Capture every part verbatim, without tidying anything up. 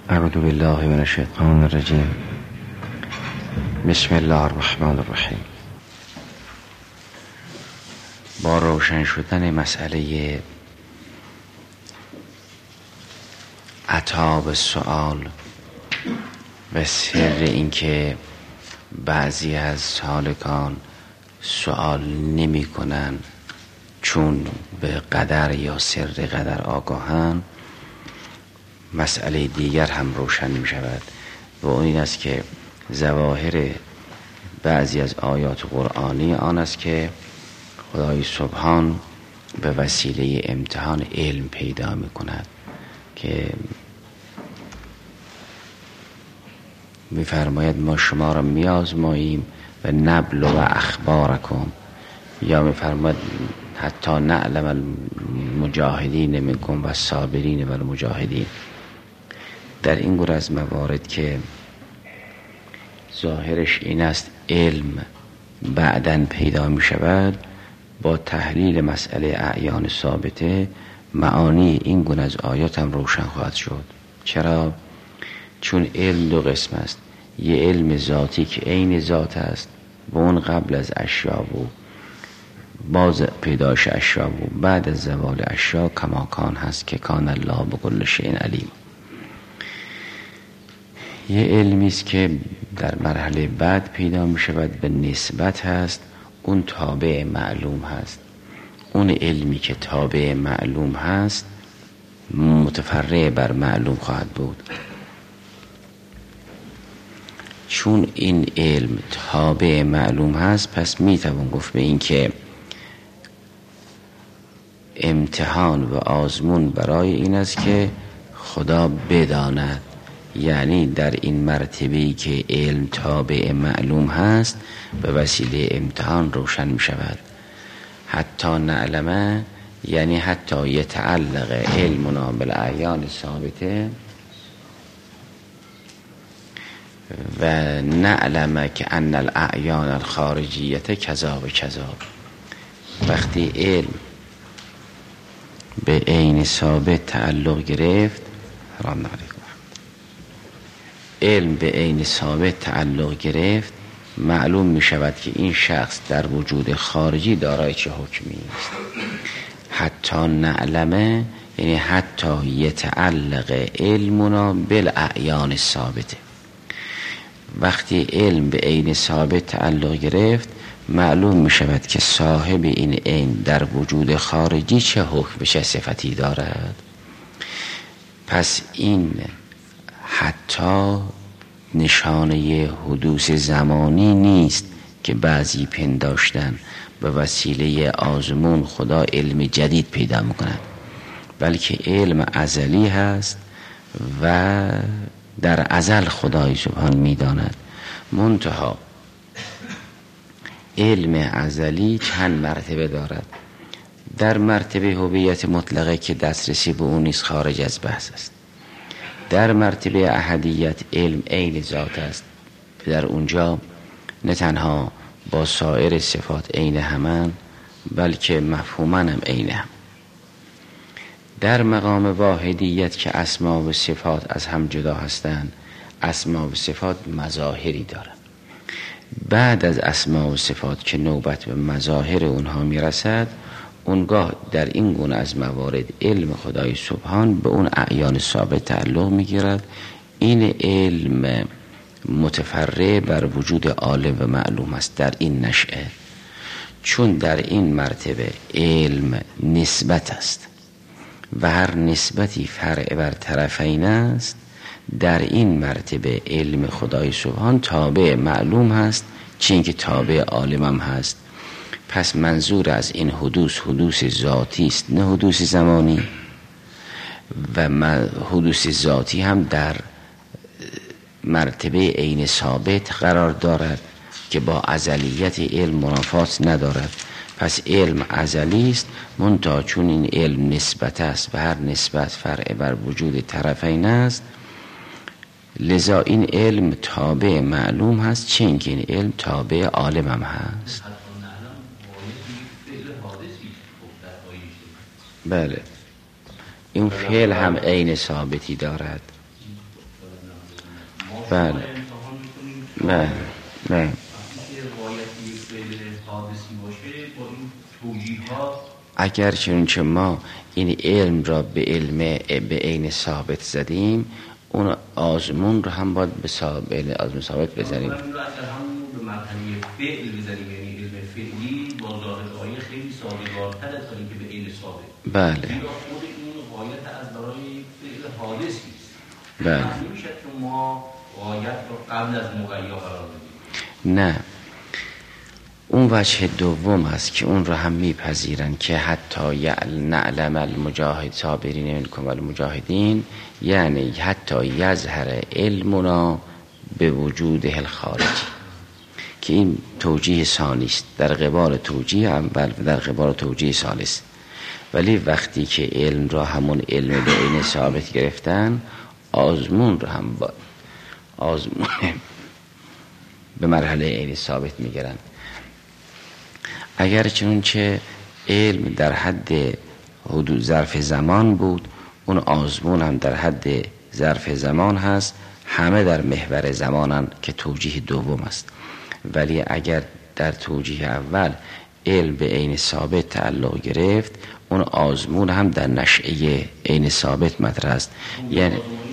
اعوذ بالله من الشیطان الرجیم. بسم الله الرحمن الرحیم. با روشن شدن مسئله عتاب سؤال و سر اینکه بعضی از سالکان سؤال نمی کنن چون به قدر یا سر قدر آگاهن، مسئله دیگر هم روشن می شود و اون این است که ظواهر بعضی از آیات قرآنی آن است که خدای سبحان به وسیله امتحان علم پیدا می کند که می فرماید ما شما را می آزماییم و نبلو و اخبارکم، یا می فرماید حتی نعلم المجاهدین منکم و الصابرین و المجاهدین. در این گونه از موارد که ظاهرش این است علم بعداً پیدا می شود، با تحلیل مسئله اعیان ثابته معانی این گونه از آیات هم روشن خواهد شد. چرا؟ چون علم دو قسم است. یه علم ذاتی که عین ذات است و اون قبل از اشیا بود، باز پیدایش اشیا بود، بعد از زوال اشیا کماکان هست که کان الله بكل شیء علیم. یه علمی است که در مرحله بعد پیدا می شود، به نسبت هست، اون تابع معلوم هست. اون علمی که تابع معلوم هست متفرع بر معلوم خواهد بود. چون این علم تابع معلوم هست، پس می توان گفت به این که امتحان و آزمون برای این است که خدا بداند، یعنی در این مرتبه‌ای که علم تابع معلوم هست به وسیله امتحان روشن می شود. حتی نعلمه یعنی حتی یتعلق علمنا بالاعیان ثابته و نعلمه که ان الاعیان الخارجیت کذا و کذا. وقتی علم به عین ثابت تعلق گرفت، سلام علیکم، علم به عین ثابت تعلق گرفت، معلوم می شود که این شخص در وجود خارجی دارای چه حکمی است. حتی نعلمه یعنی حتی یتعلق علمنا بالاعیان ثابته. وقتی علم به عین ثابت تعلق گرفت، معلوم می شود که صاحب این عین در وجود خارجی چه حکم، چه صفتی دارد. پس این حتی نشانه حدوث زمانی نیست که بعضی پنداشتن به وسیله آزمون خدا علم جدید پیدا میکند، بلکه علم ازلی هست و در ازل خدای سبحان میداند. منتها علم ازلی چند مرتبه دارد. در مرتبه هویت مطلقه که دسترسی به اون نیست، خارج از بحث است. در مرتبه احدیت علم عین ذات است، در اونجا نه تنها با سایر صفات عین همان، بلکه مفهوماً هم عین هم. در مقام واحدیت که اسما و صفات از هم جدا هستند، اسما و صفات مظاهری دارند. بعد از اسما و صفات که نوبت به مظاهر اونها میرسد، اونگاه در این گونه از موارد علم خدای سبحان به اون اعیان ثابت تعلق میگیرد. این علم متفرع بر وجود عالم و معلوم است در این نشأه. چون در این مرتبه علم نسبت است و هر نسبتی فرع بر طرفین است، در این مرتبه علم خدای سبحان تابع معلوم هست، چون که تابع عالم هم هست. پس منظور از این حدوث حدوث ذاتی است، نه حدوث زمانی. و حدوث ذاتی هم در مرتبه عین ثابت قرار دارد که با ازلیت علم منافات ندارد. پس علم ازلی است، منتها چون این علم نسبت است و هر نسبت فرع بر وجود طرفین است، لذا این علم تابع معلوم هست، چون که این علم تابع عالم هم هست. بله، این فعل هم عین ثابتی دارد. بله بله بله اگر چنانچه ما این علم را به علم به عین ثابت زدیم، اون آزمون رو هم باید به ثابت آزمون ثابت بزنیم. اگر هم به مرحله فعل بزنیم، یعنی علم فعلی با ظاهرهای خیلی سازگارتر از اینکه به علم ثابت. بله. یا خود این غایت از برای فعل حادثی است. بله. نمیشه که ما غایت رو قبل از مغیا قرار بدیم. نه، اون وجه دوم هست که اون رو هم میپذیرن که حتی نعلم المجاهد صابرین منکم المجاهدین، یعنی حتی یظهر علمنا به وجوده الخارجی، که این توجیه ثانی است در قبال توجیه اول و در قبال توجیه ثالث. ولی وقتی که علم را همون علم به عین ثابت گرفتن، آزمون رو هم با آزمون به مرحله عین ثابت میگیرن. اگر چنانچه علم در حد حدود ظرف زمان بود، اون آزمون هم در حد ظرف زمان هست، همه در محور زمانن که توجیه دوم است. ولی اگر در توجیه اول علم به عین ثابت تعلق گرفت، اون آزمون هم در نشأه عین ثابت مطرح است. یعنی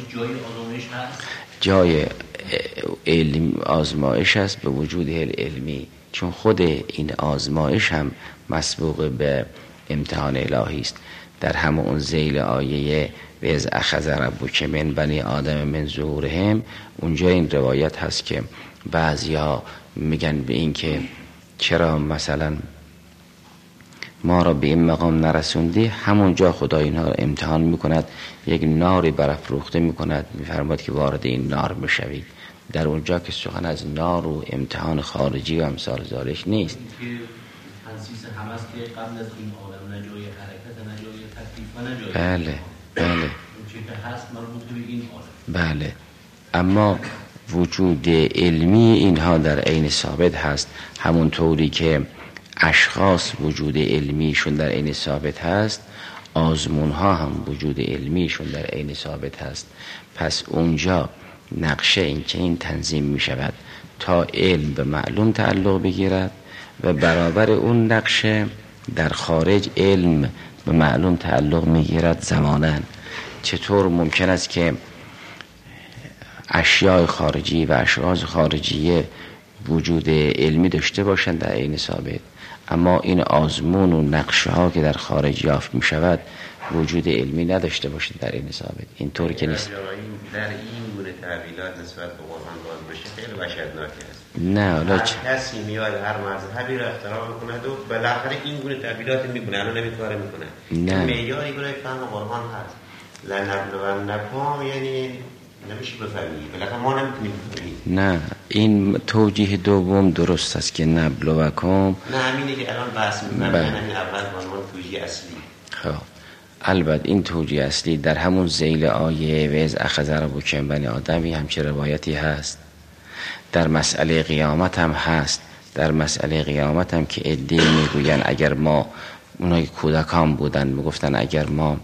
جای علم آزمایش است به وجود علمی، چون خود این آزمایش هم مسبوق به امتحان الهی است. در همون ذیل آیه و از اخذ ربک من بنی آدم من ظهورهم، اونجا این روایت هست که بعضیا میگن به این که چرا مثلا ما را به این مقام نرسوندی، همونجا خدا اینها را امتحان میکند، یک ناری برافروخته میکند، میفرماید که وارد این نار بشوید. در اونجا که سخن از نار و امتحان خارجی و امثال ذالک نیست. تنسیس هم است که قبل از این عالم نه جای حرکت نه جای تکلیف و نه جای بله بله اون چیزی که هست مربوط به این عالم. بله، اما وجود علمی اینها در عین ثابت هست، همونطوری که اشخاص وجود علمیشون در عین ثابت هست، آزمون ها هم وجود علمیشون در عین ثابت هست. پس اونجا نقشه این که این تنظیم می شود تا علم به معلوم تعلق بگیرد و برابر اون نقشه در خارج علم به معلوم تعلق می گیرد زماناً. چطور ممکن است که اشیاء خارجی و اشخاص خارجیه وجود علمی داشته باشند در عین ثابت، اما این آزمون و نقشه ها که در خارج یافت می شود وجود علمی نداشته باشد در عین ثابت؟ اینطور که نیست. در این گونه تعبیرات نسبت به قرآن باز بشه خیلی وحشتناک است. نه حالا هر کسی میاد هر مذهبی را احترام میکنه و بالاخره این گونه تعبیرات میکنه، الان نمی کار میکنه. نه معیاری برای فهم قرآن هست. لنبلونکم یعنی نمیشه بفهمید، بالاخره ما نمیتونیم بفهمیم. نه، این توجیه دوم درست است که نبلوکم. نه همینه که الان بحث میکنم، من همین اول با عنوان توجیه اصلی. خب البته این توجیه اصلی در همون ذیل آیه و از اخذ ربک من بنی آدمی همچه روایتی هست. در مسئله قیامت هم هست. در مسئله قیامت هم که عده‌ای میگوین اگر ما، اونایی کودکان بودن میگفتن اگر ما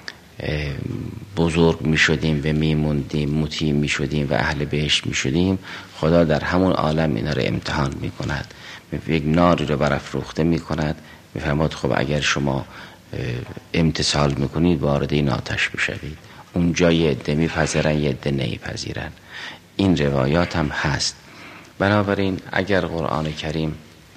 بزرگ می شدیم و می موندیم، مطیع می شدیم و اهل بهشت می شدیم، خدا در همون عالم اینا رو امتحان می کند، یک ناری رو برافروخته می کند، می فرماد خب اگر شما امتثال می کنید وارد این آتش بشوید. اونجا یه عده می پذیرن یه عده نمی پذیرن. این روایات هم هست. بنابراین اگر قرآن کریم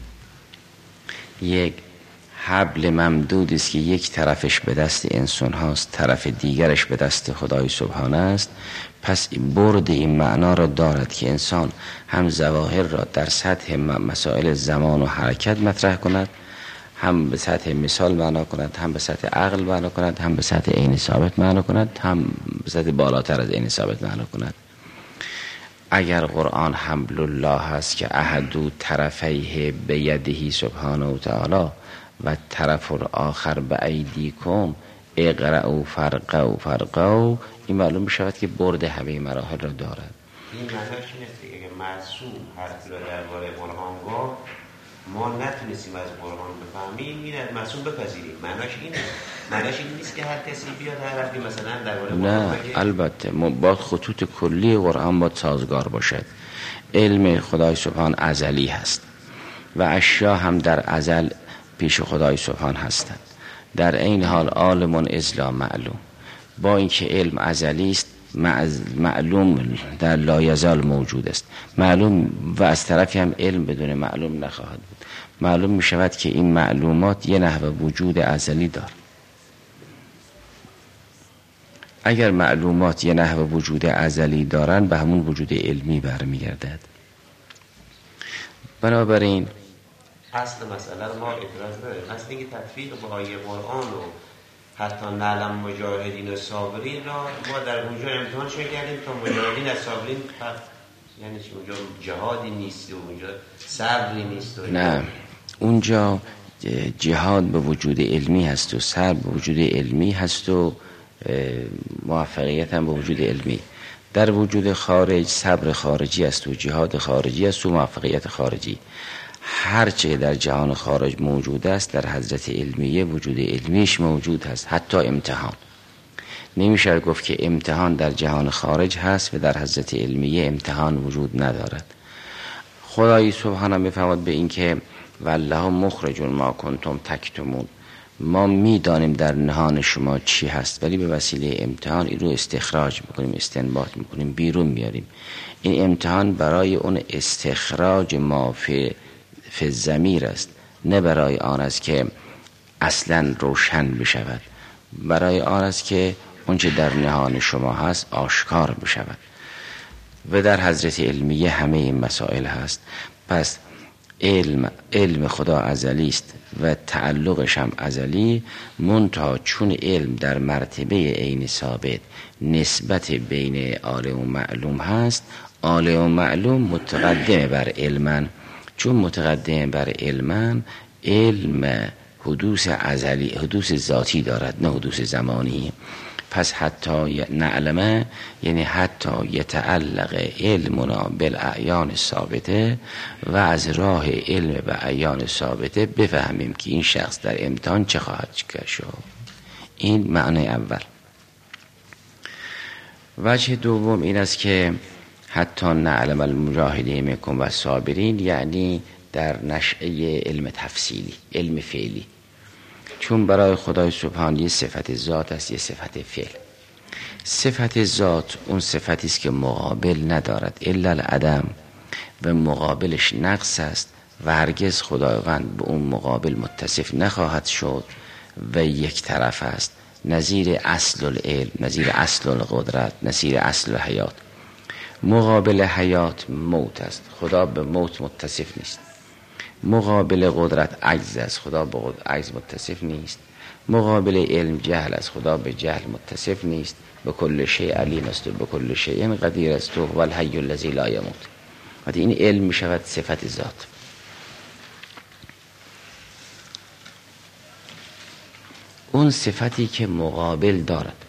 یک حبل ممدود است که یک طرفش به دست انسان هاست، طرف دیگرش به دست خدای سبحانه است، پس برد این معنا را دارد که انسان هم ظواهر را در سطح مسائل زمان و حرکت مطرح کند، هم به سطح مثال معنا کند، هم به سطح عقل معنا کند، هم به سطح عین ثابت معنا کند، هم به سطح بالاتر از عین ثابت معنا کند. اگر قرآن حبل الله هست که احدو طرفیه به یدهی سبحانه و تعالی و طرف آخر به ایدیکم اقرأوا فرقوا فرقوا، این معلوم بشود که برد همه مراحل را دارد. این معنیش اینه که اگه معصوم حرف را درباره قرآن گفت، ما نتونستیم از قرآن بفهمیم، این مصوم بپذیریم. معناش اینه، معناش این نیست که هر کسی بیاد هر وقتی مثلا درباره نه، البته ما با خطوط کلی قرآن با سازگار باشد. علم خدای سبحان ازلی هست و اشیا هم در ازل پیش خدای سبحان هستند. در این حال عالم ازلا معلوم، با اینکه علم ازلی است معلوم در لایزال موجود است، معلوم و از طرفی هم علم بدون معلوم نخواهد بود. معلوم می شود که این معلومات یه نحو وجود ازلی دارد. اگر معلومات یه نحو وجود ازلی دارن به همون وجود علمی برمیگردد. بنابراین اصل مسئله رو ما اعتراض نداریم. اصل اینکه تطبیق با آیه قرآن و حتی نعلم مجاهدین و صابرین را ما در اونجا امتحانشون کردیم تا مجاهدین از صابرین فرق، یعنی چی؟ اونجا جهادی نیست و اونجا صبری نیست و نه، اونجا جهاد به وجود علمی هست و صبر به وجود علمی هست و موفقیت هم به وجود علمی. در وجود خارج صبر خارجی است و جهاد خارجی است و موفقیت خارجی. هرچه در جهان خارج موجود است در حضرت علمیه وجود علمیش موجود هست. حتی امتحان نمیشه گفت که امتحان در جهان خارج هست و در حضرت علمیه امتحان وجود ندارد. خدای سبحانه میفرماید به این که والله مخرج ما کنتم تکتمون، ما میدانیم در نهان شما چی هست ولی به وسیله امتحان این رو استخراج میکنیم، استنباط میکنیم، بیرون میاریم. این امتحان برای اون استخراج ما فی فی ضمیر است، نه برای آن است که اصلا روشن بشود، برای آن است که اونچه در نهان شما هست آشکار بشود. و در حضرت علمیه همه این مسائل هست. پس علم علم خدا ازلی است و تعلقش هم ازلی، منتها چون علم در مرتبه عین ثابت نسبت بین عالم و معلوم هست، عالم و معلوم متقدم بر علمن. چون متقدم بر علمن، علم حدوث ازلی، حدوث ذاتی دارد نه حدوث زمانی. پس حتی نعلمه یعنی حتی یتعلق علمنا بالاعیان ثابته و از راه علم به اعیان ثابته بفهمیم که این شخص در امتحان چه خواهد شد. این معنی اول. وجه دوم این است که حتی نعلم المجاهدین منکم و صابرین، یعنی در نشأه علم تفصیلی، علم فعلی. چون برای خدای سبحان یه صفت ذات است، یه صفت فعل. صفت ذات اون صفتی است که مقابل ندارد الا العدم و مقابلش نقص است و هرگز خداوند به اون مقابل متصف نخواهد شد و یک طرف است، نظیر اصل العلم، نظیر اصل القدرت، نظیر اصل حیات. مقابل حیات موت است، خدا به موت متصف نیست. مقابل قدرت عجز است، خدا به عجز متصف نیست. مقابل علم جهل است، خدا به جهل متصف نیست. به کل شیء علیم است و به کل شیء قدیر است و الحی الذی لا یموت. وقتی این علم می شود صفت ذات. اون صفتی که مقابل دارد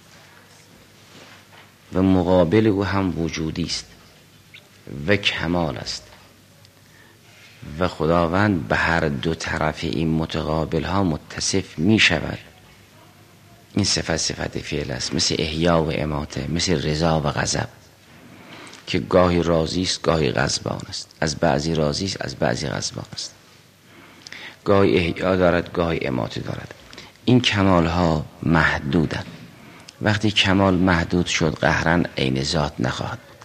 و مقابل او هم وجودی است و کمال است و خداوند به هر دو طرف این متقابل ها متصف می شود. این صفت صفت فعل است، مثل احیا و اماته، مثل رضا و غضب که گاهی راضی است گاهی غضبان است، از بعضی راضی است از بعضی غضبان است، گاهی احیا دارد گاهی اماته دارد. این کمال ها محدودند. وقتی کمال محدود شد قهرن عین ذات نخواهد بود.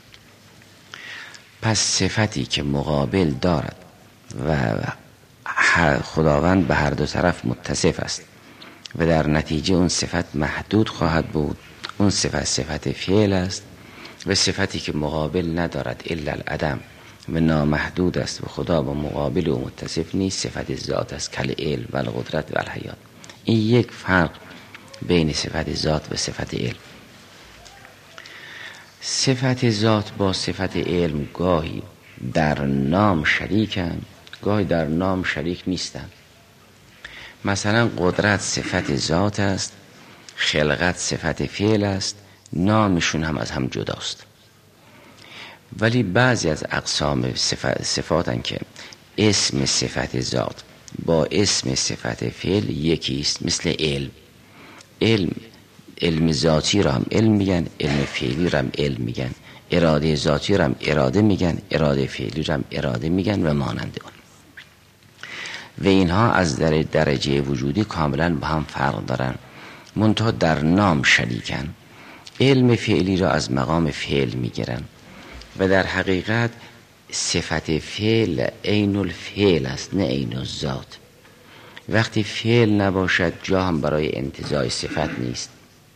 پس صفتی که مقابل دارد و خداوند به هر دو طرف متصف است و در نتیجه اون صفت محدود خواهد بود. اون صفت صفت فعل است و صفتی که مقابل ندارد الا العدم و نامحدود است و خدا با مقابل و متصف نیست، صفت ذات است، کل علم و القدرت و الحیات. این یک فرق بین صفت ذات و صفت علم. صفت ذات با صفت علم گاهی در نام شریکند، گاهی در نام شریک نیستند. مثلا قدرت صفت ذات است، خلقت صفت فعل است، نامشون هم از هم جداست. ولی بعضی از اقسام صفات صفاتن که اسم صفت ذات با اسم صفت فعل یکیست، مثل علم. علم علم ذاتی را هم علم میگن، علم فعلی را هم علم میگن، اراده ذاتی را هم اراده میگن، اراده فعلی را هم اراده میگن و مانند اون. و اینها از در درجه وجودی کاملا با هم فرق دارن، منتها در نام شریکن. علم فعلی را از مقام فعل میگیرن و در حقیقت صفت فعل عین الفعل است، نه عین الذات. وقتی فعل نباشد جا هم برای انتزاع صفت نیست.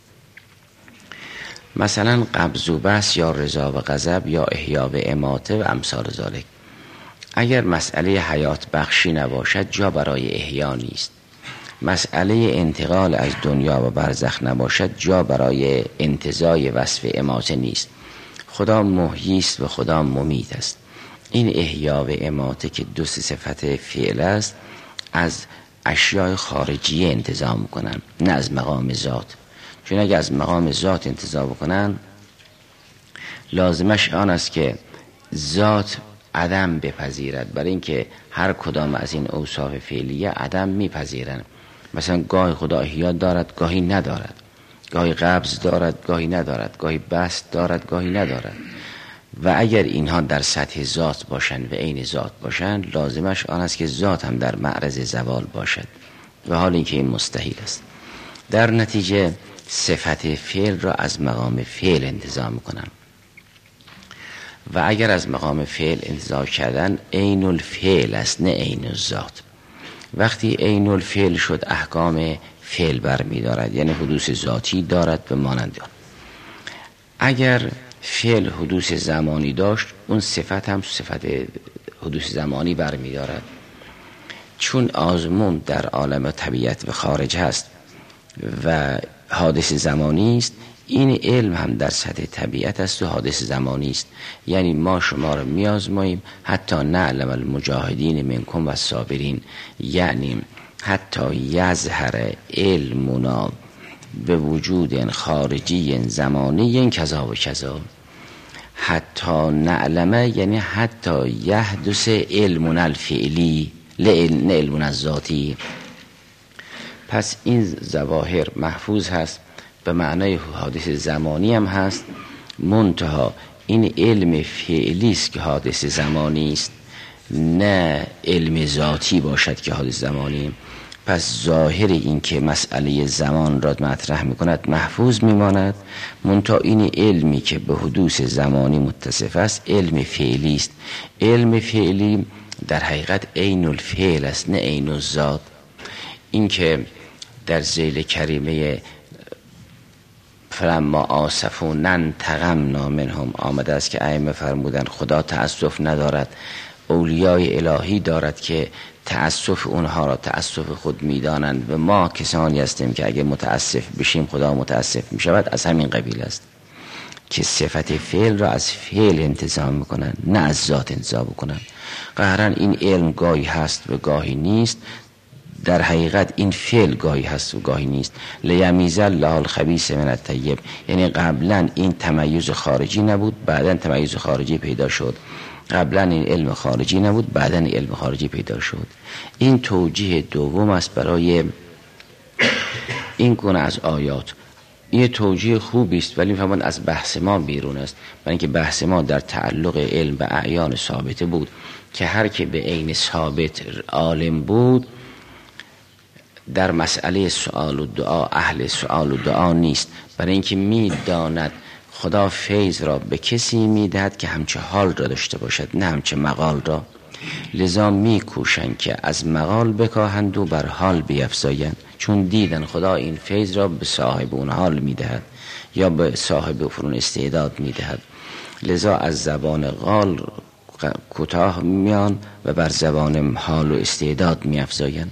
مثلا قبض و بسط یا رضا و غضب یا احیا و اماته و امثال ذالک. اگر مسئله حیات بخشی نباشد جا برای احیا نیست. مسئله انتقال از دنیا و برزخ نباشد جا برای انتزاع وصف اماته نیست. خدا محیی است و خدا ممیت است. این احیا و اماته که دو صفت فعل است از اشیاء خارجی انتزاع میکنن، نه از مقام ذات. چون اگر از مقام ذات انتزاع بکنن لازمش آن است که ذات عدم بپذیرد، برای اینکه هر کدام از این اوصاف فعلیه عدم میپذیرن. مثلا گاهی خدا احیا دارد گاهی ندارد، گاهی قبض دارد گاهی ندارد، گاهی بسط دارد گاهی ندارد. و اگر اینها در سطح ذات باشند و عین ذات باشند لازمش آن است که ذات هم در معرض زوال باشد، و حال اینکه این مستحیل است. در نتیجه صفت فعل را از مقام فعل انتزاع میکنم و اگر از مقام فعل انتزاع کردن عین الفعل است، نه عین الذات. وقتی عین الفعل شد احکام فعل برمی دارد، یعنی حدوث ذاتی دارد به مانند آن. اگر فعل حدوث زمانی داشت اون صفت هم صفت حدوث زمانی برمی دارد. چون آزمون در عالم طبیعت و خارج هست و حادث زمانی است، این علم هم در سطح طبیعت است و حادث زمانی است. یعنی ما شما را میازماییم حتی نعلم المجاهدین منکم و الصابرین، یعنی حتی یظهر علمنا به وجود خارجی زمانی کذا و کذا. حتی نعلمه یعنی حتی یحدث علمنا الفعلی نه علمنا الذاتی. پس این ظواهر محفوظ هست، به معنای حادث زمانی هم هست، منتها این علم فعلی است که حادث زمانی است، نه علم ذاتی باشد که حادث زمانی. پس ظاهر این که مسئله زمان را مطرح می کند محفوظ می ماند، منتها این علمی که به حدوث زمانی متصف است علم فعلی است. علم فعلی در حقیقت عین الفعل است، نه عین الذات. این که در ذیل کریمه فلما آسفون انتقمنا منهم آمده است که ائمه فرمودند خدا تأسف ندارد، اولیای الهی دارد که تأسف اونها را تأسف خود میدانند و ما کسانی هستیم که اگه متأسف بشیم خدا متأسف میشود. از همین قبیل است که صفت فعل را از فعل انتزاع میکنند، نه از ذات انتزاع بکنند. قهرن این علم گاهی هست و گاهی نیست، در حقیقت این فعل گاهی هست و گاهی نیست. لیمیز الله الخبیث من الطیب، یعنی قبلا این تمیز خارجی نبود بعدن تمیز خارجی پیدا شد، قبلا این علم خارجی نبود بعدن علم خارجی پیدا شد. این توجیه دوم است برای این گونه از آیات. این توجیه خوبی است ولی فهمان از بحث ما بیرون است، برای اینکه بحث ما در تعلق علم و اعیان ثابته بود که هر که به عین ثابت عالم بود در مسئله سؤال و دعا اهل سؤال و دعا نیست، برای اینکه میداند خدا فیض را به کسی میدهد که همچه حال را داشته باشد نه همچه مقال را. لذا میکوشند که از مقال بکاهند و بر حال بیفزایند، چون دیدن خدا این فیض را به صاحب اون حال میدهد یا به صاحب فرون استعداد میدهد. لذا از زبان قال کوتاه میان و بر زبان حال و استعداد میفزایند.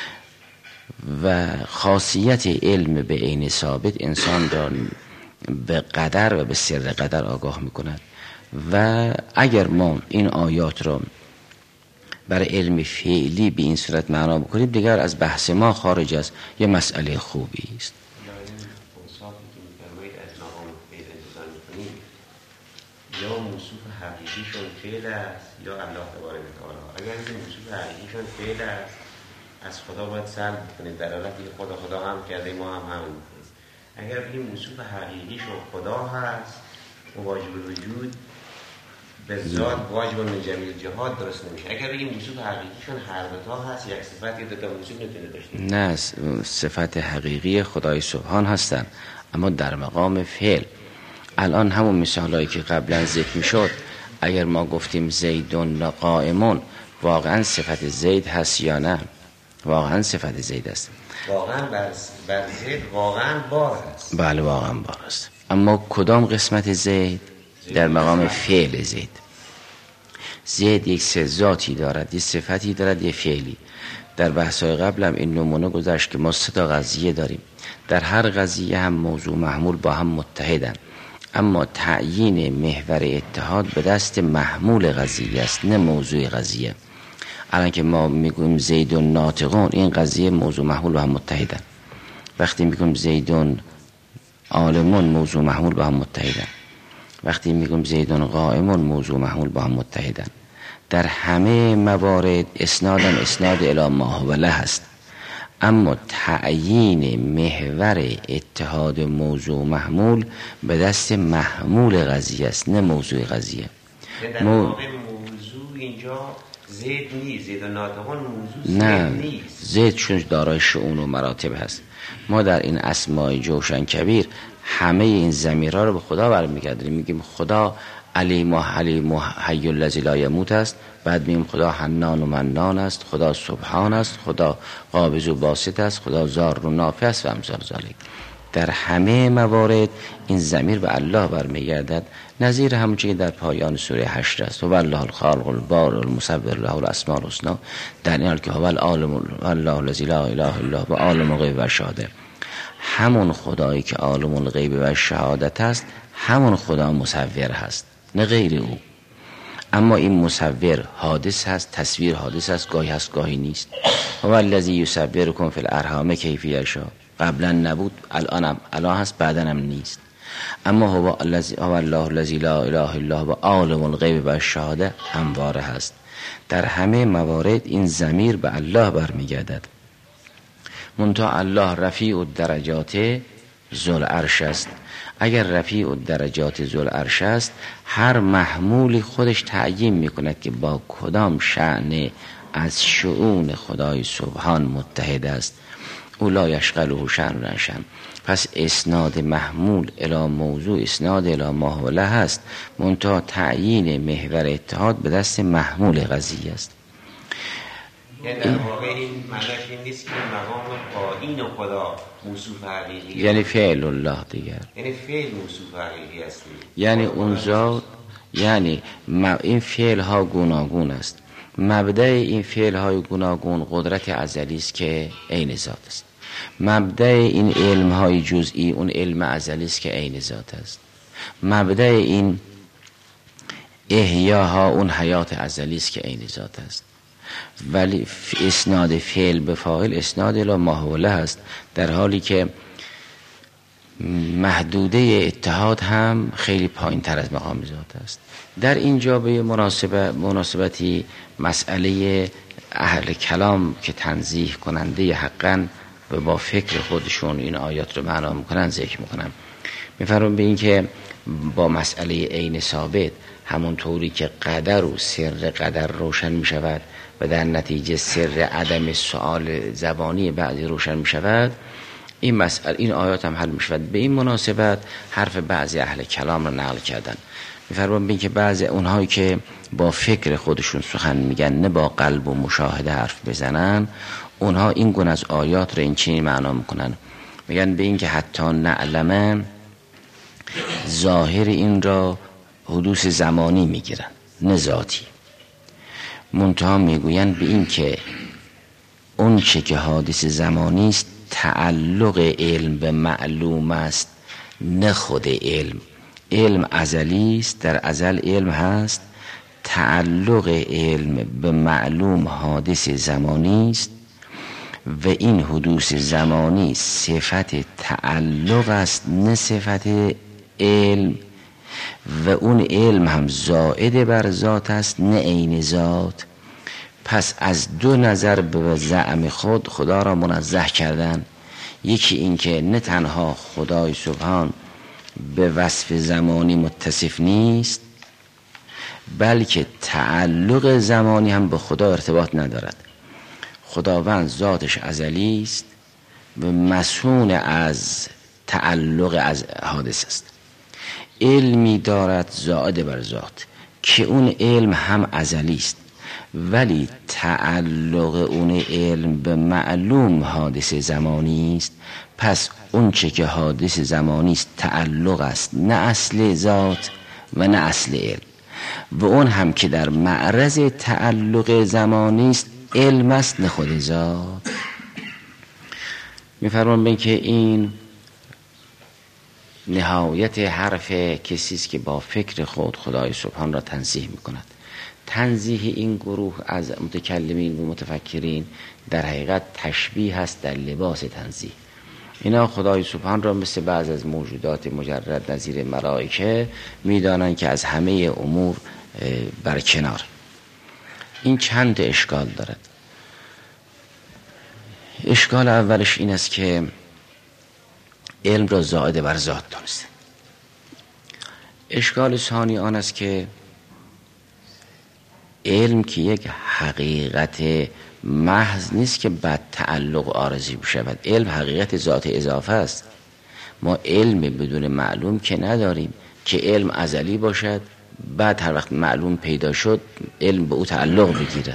و خاصیت علم به عین ثابت انسان را به قدر و به سر قدر آگاه میکند. و اگر ما این آیات را برای علم فعلی به این صورت معنا بکنیم دیگر از بحث ما خارج است، یه مسئله خوبی است. یا موصوف حقیقیشون فعل است یا الله تبارک و تعالی؟ اگر بگیم موصوف حقیقیشون فعل است، از خدا باید سلب کنید دلالتی که خدا خدا هم کرده، ما هم همین میکنیم. اگر بگیم موصوف حقیقیشون خدا هست و واجب وجود به ذات واجب من جمیع جهات درست نمیشه. اگر بگیم موصوف حقیقیشون هر دو تا هست، یک صفت یا دو تا موصوف نتونه داشته. نه، صفت حقیقی خدای سبحان هستن اما در مقام فعل. الان همون مثالایی که قبلا ذکر میشد، اگر ما گفتیم زیدون قائمون، واقعا صفت زید هست یا نه؟ واقعا صفت زید است. واقعا بر بر زید واقعا بار است. بله واقعا بار است. اما کدام قسمت زید؟ در مقام فعل زید. زید یک سه ذاتی دارد، یک صفتی دارد، یک فعلی. در بحث‌های قبل هم این نمونه گذشت که ما سه تا قضیه داریم، در هر قضیه هم موضوع محمول با هم متحدن، اما تعیین محور اتحاد به دست محمول قضیه است نه موضوع قضیه. الان که ما میگویم زیدون ناطقون، این قضیه موضوع محمول با هم متحدن. وقتی میگویم زیدون عالمون، موضوع محمول با هم متحدن. وقتی میگویم زیدون قائمون، موضوع محمول با هم متحدن. در همه موارد اسنادم اسناد الی ما هو له هست، اما تعیین محور اتحاد موضوع محمول به دست محمول قضیه است نه موضوع قضیه. در مو... موضوع اینجا زید نیست، زید و ناطقون موضوع نه زید نیست. زید چون دارای شؤون و مراتب هست. ما در این اسماء جوشن کبیر همه این ضمیرها رو به خدا برمیگردیم، میگیم خدا علیم و حلیم و حی الذی لا یموت است، بعد میگیم خدا حنان و منان است، خدا سبحان است، خدا قابض و باسط است، خدا زار و نافع است و امثال ذالک. در همه موارد این ضمیر به الله برمیگردد، نظیر همون چیزی که در پایان سوره حشر است، و الله الخالق البار المصور له الاسماء الحسنی، در این حال که هو العالم الله الذی لا اله الا هو عالم الغیب و شهاده. همون خدایی که عالم الغیب و شهادت است، همون خدا مصور هست نه غیر او. اما این مصور حادث هست، تصویر حادث هست، گاهی هست گاهی نیست. هو الذی یصورکم فی الارحام کیف یشاء، قبلا نبود الانم الان هست بعدنم نیست. اما هو الذی هو الله الذی لا اله الا هو عالم الغیب و شهاده همواره هست. در همه موارد این ضمیر به الله برمیگردد. منتها الله رفیع الدرجات ذوالعرش عرش است. اگر رفیع الدرجات ذوالعرش عرش است، هر محمولی خودش تعیین میکند که با کدام شأن از شؤون خدای سبحان متحد است. او لا یشغله شأن عن شأن. پس اسناد محمول الی موضوع اسناد الی ما هو له است، منتها تعیین محور اتحاد به دست محمول قضیه است. یعنی در واقع این معنیش این نیست که مقام قائین خدا موصوف حقیقی، یعنی فعل الله دیگر، یعنی فعل موصوف حقیقی است، یعنی اون ذات، یعنی این فعل ها گوناگون است. مبدأ این فعل های گوناگون قدرت ازلی است که عین ذات است. مبدأ این علم های جزئی اون علم ازلی است که عین ذات است. مبدأ این احیاها اون حیات ازلی است که عین ذات است. ولی اسناد فعل به فاعل اسناد الی ما هو له است، در حالی که محدوده اتحاد هم خیلی پایین تر از مقام ذات است. در اینجا به مناسبت مناسبتی مسئله اهل کلام که تنزیه کننده حقاً و با فکر خودشون این آیات رو معنا میکنن ذکر میکنن. میفرمون به این که با مسئله عین ثابت، همون طوری که قدر و سر قدر روشن میشود و در نتیجه سر عدم سؤال زبانی بعضی روشن میشود، این مسئله این آیات هم حل میشود. به این مناسبت حرف بعضی اهل کلام رو نقل کردن. میفرمون به این که بعضی اونهایی که با فکر خودشون سخن میگن نه با قلب و مشاهده حرف بزنن، اونها این گونه از آیات رو این چنین معنا میکنن. میگن به این که حتی نعلمه ظاهر این را حدوث زمانی میگیرن نه ذاتی. منتها میگوین به این که اون چه که حادث زمانی است تعلق علم به معلوم است نه خود علم. علم ازلی است، در ازل علم هست. تعلق علم به معلوم حادث زمانی است و این حدوث زمانی صفت تعلق است نه صفت علم. و اون علم هم زائد بر ذات است نه عین ذات. پس از دو نظر به زعم خود خدا را منزه کردن. یکی این که نه تنها خدای سبحان به وصف زمانی متصف نیست، بلکه تعلق زمانی هم به خدا ارتباط ندارد. خداوند ذاتش ازلی است و مسئول از تعلق از حادث است. علمی دارد زائد بر ذات که اون علم هم ازلی است، ولی تعلق اون علم به معلوم حادث زمانی است. پس اون چه که حادث زمانی است تعلق است، نه اصل ذات و نه اصل علم. و اون هم که در معرض تعلق زمانی است علم است نه خود ذات. می‌فرمان بین که این نهایت حرف کسی است که با فکر خود خدای سبحان را تنزیه می‌کند. تنزیه این گروه از متکلمین و متفکرین در حقیقت تشبیه است در لباس تنزیه. اینا خدای سبحان را مثل بعض از موجودات مجرد نظیر ملائکه میدانند که از همه امور برکنار. این چند اشکال دارد. اشکال اولش این است که علم را زائد بر ذات دانسته. اشکال ثانی آن است که علم که یک حقیقت محض نیست که بعد تعلق عارضی بشود. علم حقیقت ذات اضافه است. ما علم بدون معلوم که نداریم که علم ازلی باشد بعد هر وقت معلوم پیدا شد علم به او تعلق بگیره.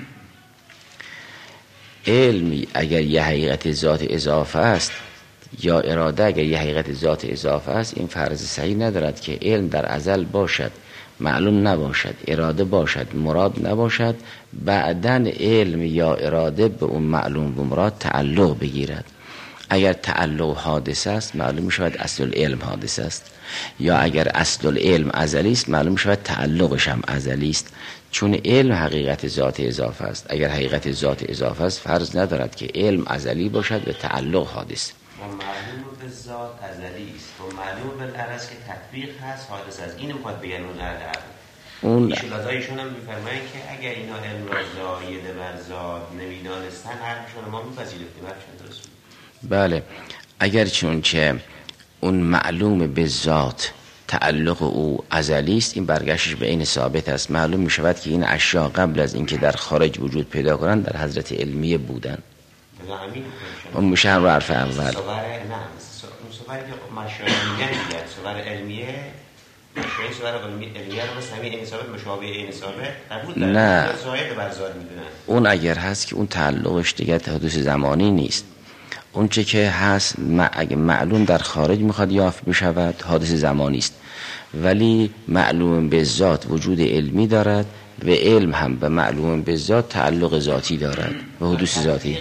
علم اگر یه حقیقت ذات اضافه است یا اراده اگر یه حقیقت ذات اضافه است، این فرض صحیح ندارد که علم در ازل باشد معلوم نباشد، اراده باشد مراد نباشد، بعدن علم یا اراده به اون معلوم و مراد تعلق بگیرد. اگر تعلق حادث است معلوم می شود اصل العلم حادث است، یا اگر اصل العلم ازلی است معلوم می شود تعلقش هم ازلی است، چون علم حقیقت ذات اضافه است. اگر حقیقت ذات اضافه است فرض ندارد که علم ازلی باشد و تعلق حادث. و معلوم به ذات ازلی است و معلوم بالعرض که تطبیق هست حادث است. این میخواد بگن اون عرض اون ایشون هم میفرمایند که اگر اینا علم را زاید بر ذات نمیدانستن حرفشون ما میپذیرفتیم. حرفشون درست بود. بله، اگر چون که اون معلوم به ذات تعلق او ازلی است، این برگشتش به این ثابت است. معلوم می شود که این اشیاء قبل از اینکه در خارج وجود پیدا کنند در حضرت علمیه بودن. اون میشه هم رو حرف اول. صبر نه، صبر که مشاهده میگن دیگر صبر علمیه مشاهده صبر علمیه رو بس همین این ثابت مشابه این ثابت نبود. نه زاید بر ذات میدونن. اون اگر هست که اون تعلقش دیگر حدوث زمانی نیست. اون چه که هست اگه معلوم در خارج میخواد یافت بشود حادث زمانی است، ولی معلوم به ذات وجود علمی دارد و علم هم به معلوم به ذات تعلق ذاتی دارد و حدوث ذاتی.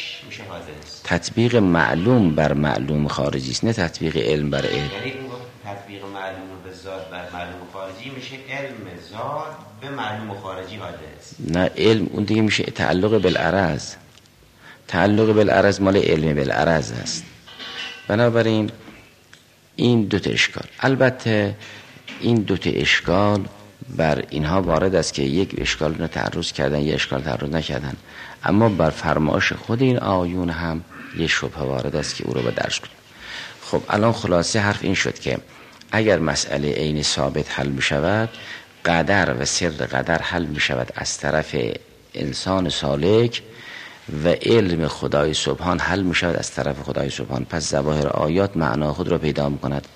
تطبیق معلوم بر معلوم خارجی است، نه تطبیق علم بر علم. یعنی تطبیق معلوم به ذات بر معلوم خارجی میشه علم ذات به معلوم خارجی حادث. نه، علم اون دیگه میشه تعلق بالعرض. تعلق بالعرض مال علم بالعرض است. بنابراین این دو تا اشکال، البته این دو تا اشکال بر اینها وارد است که یک اشکال رو تعرض کردن یک اشکال تعرض نکردن، اما بر فرمایش خود این آیون هم یک شبهه وارد است که او رو به درس کنیم. خب الان خلاصه حرف این شد که اگر مسئله عین ثابت حل می شود، قدر و سر قدر حل می شود از طرف انسان سالک و علم خدای سبحان حل می شود از طرف خدای سبحان. پس ظواهر آیات معنا خود را پیدا می کند.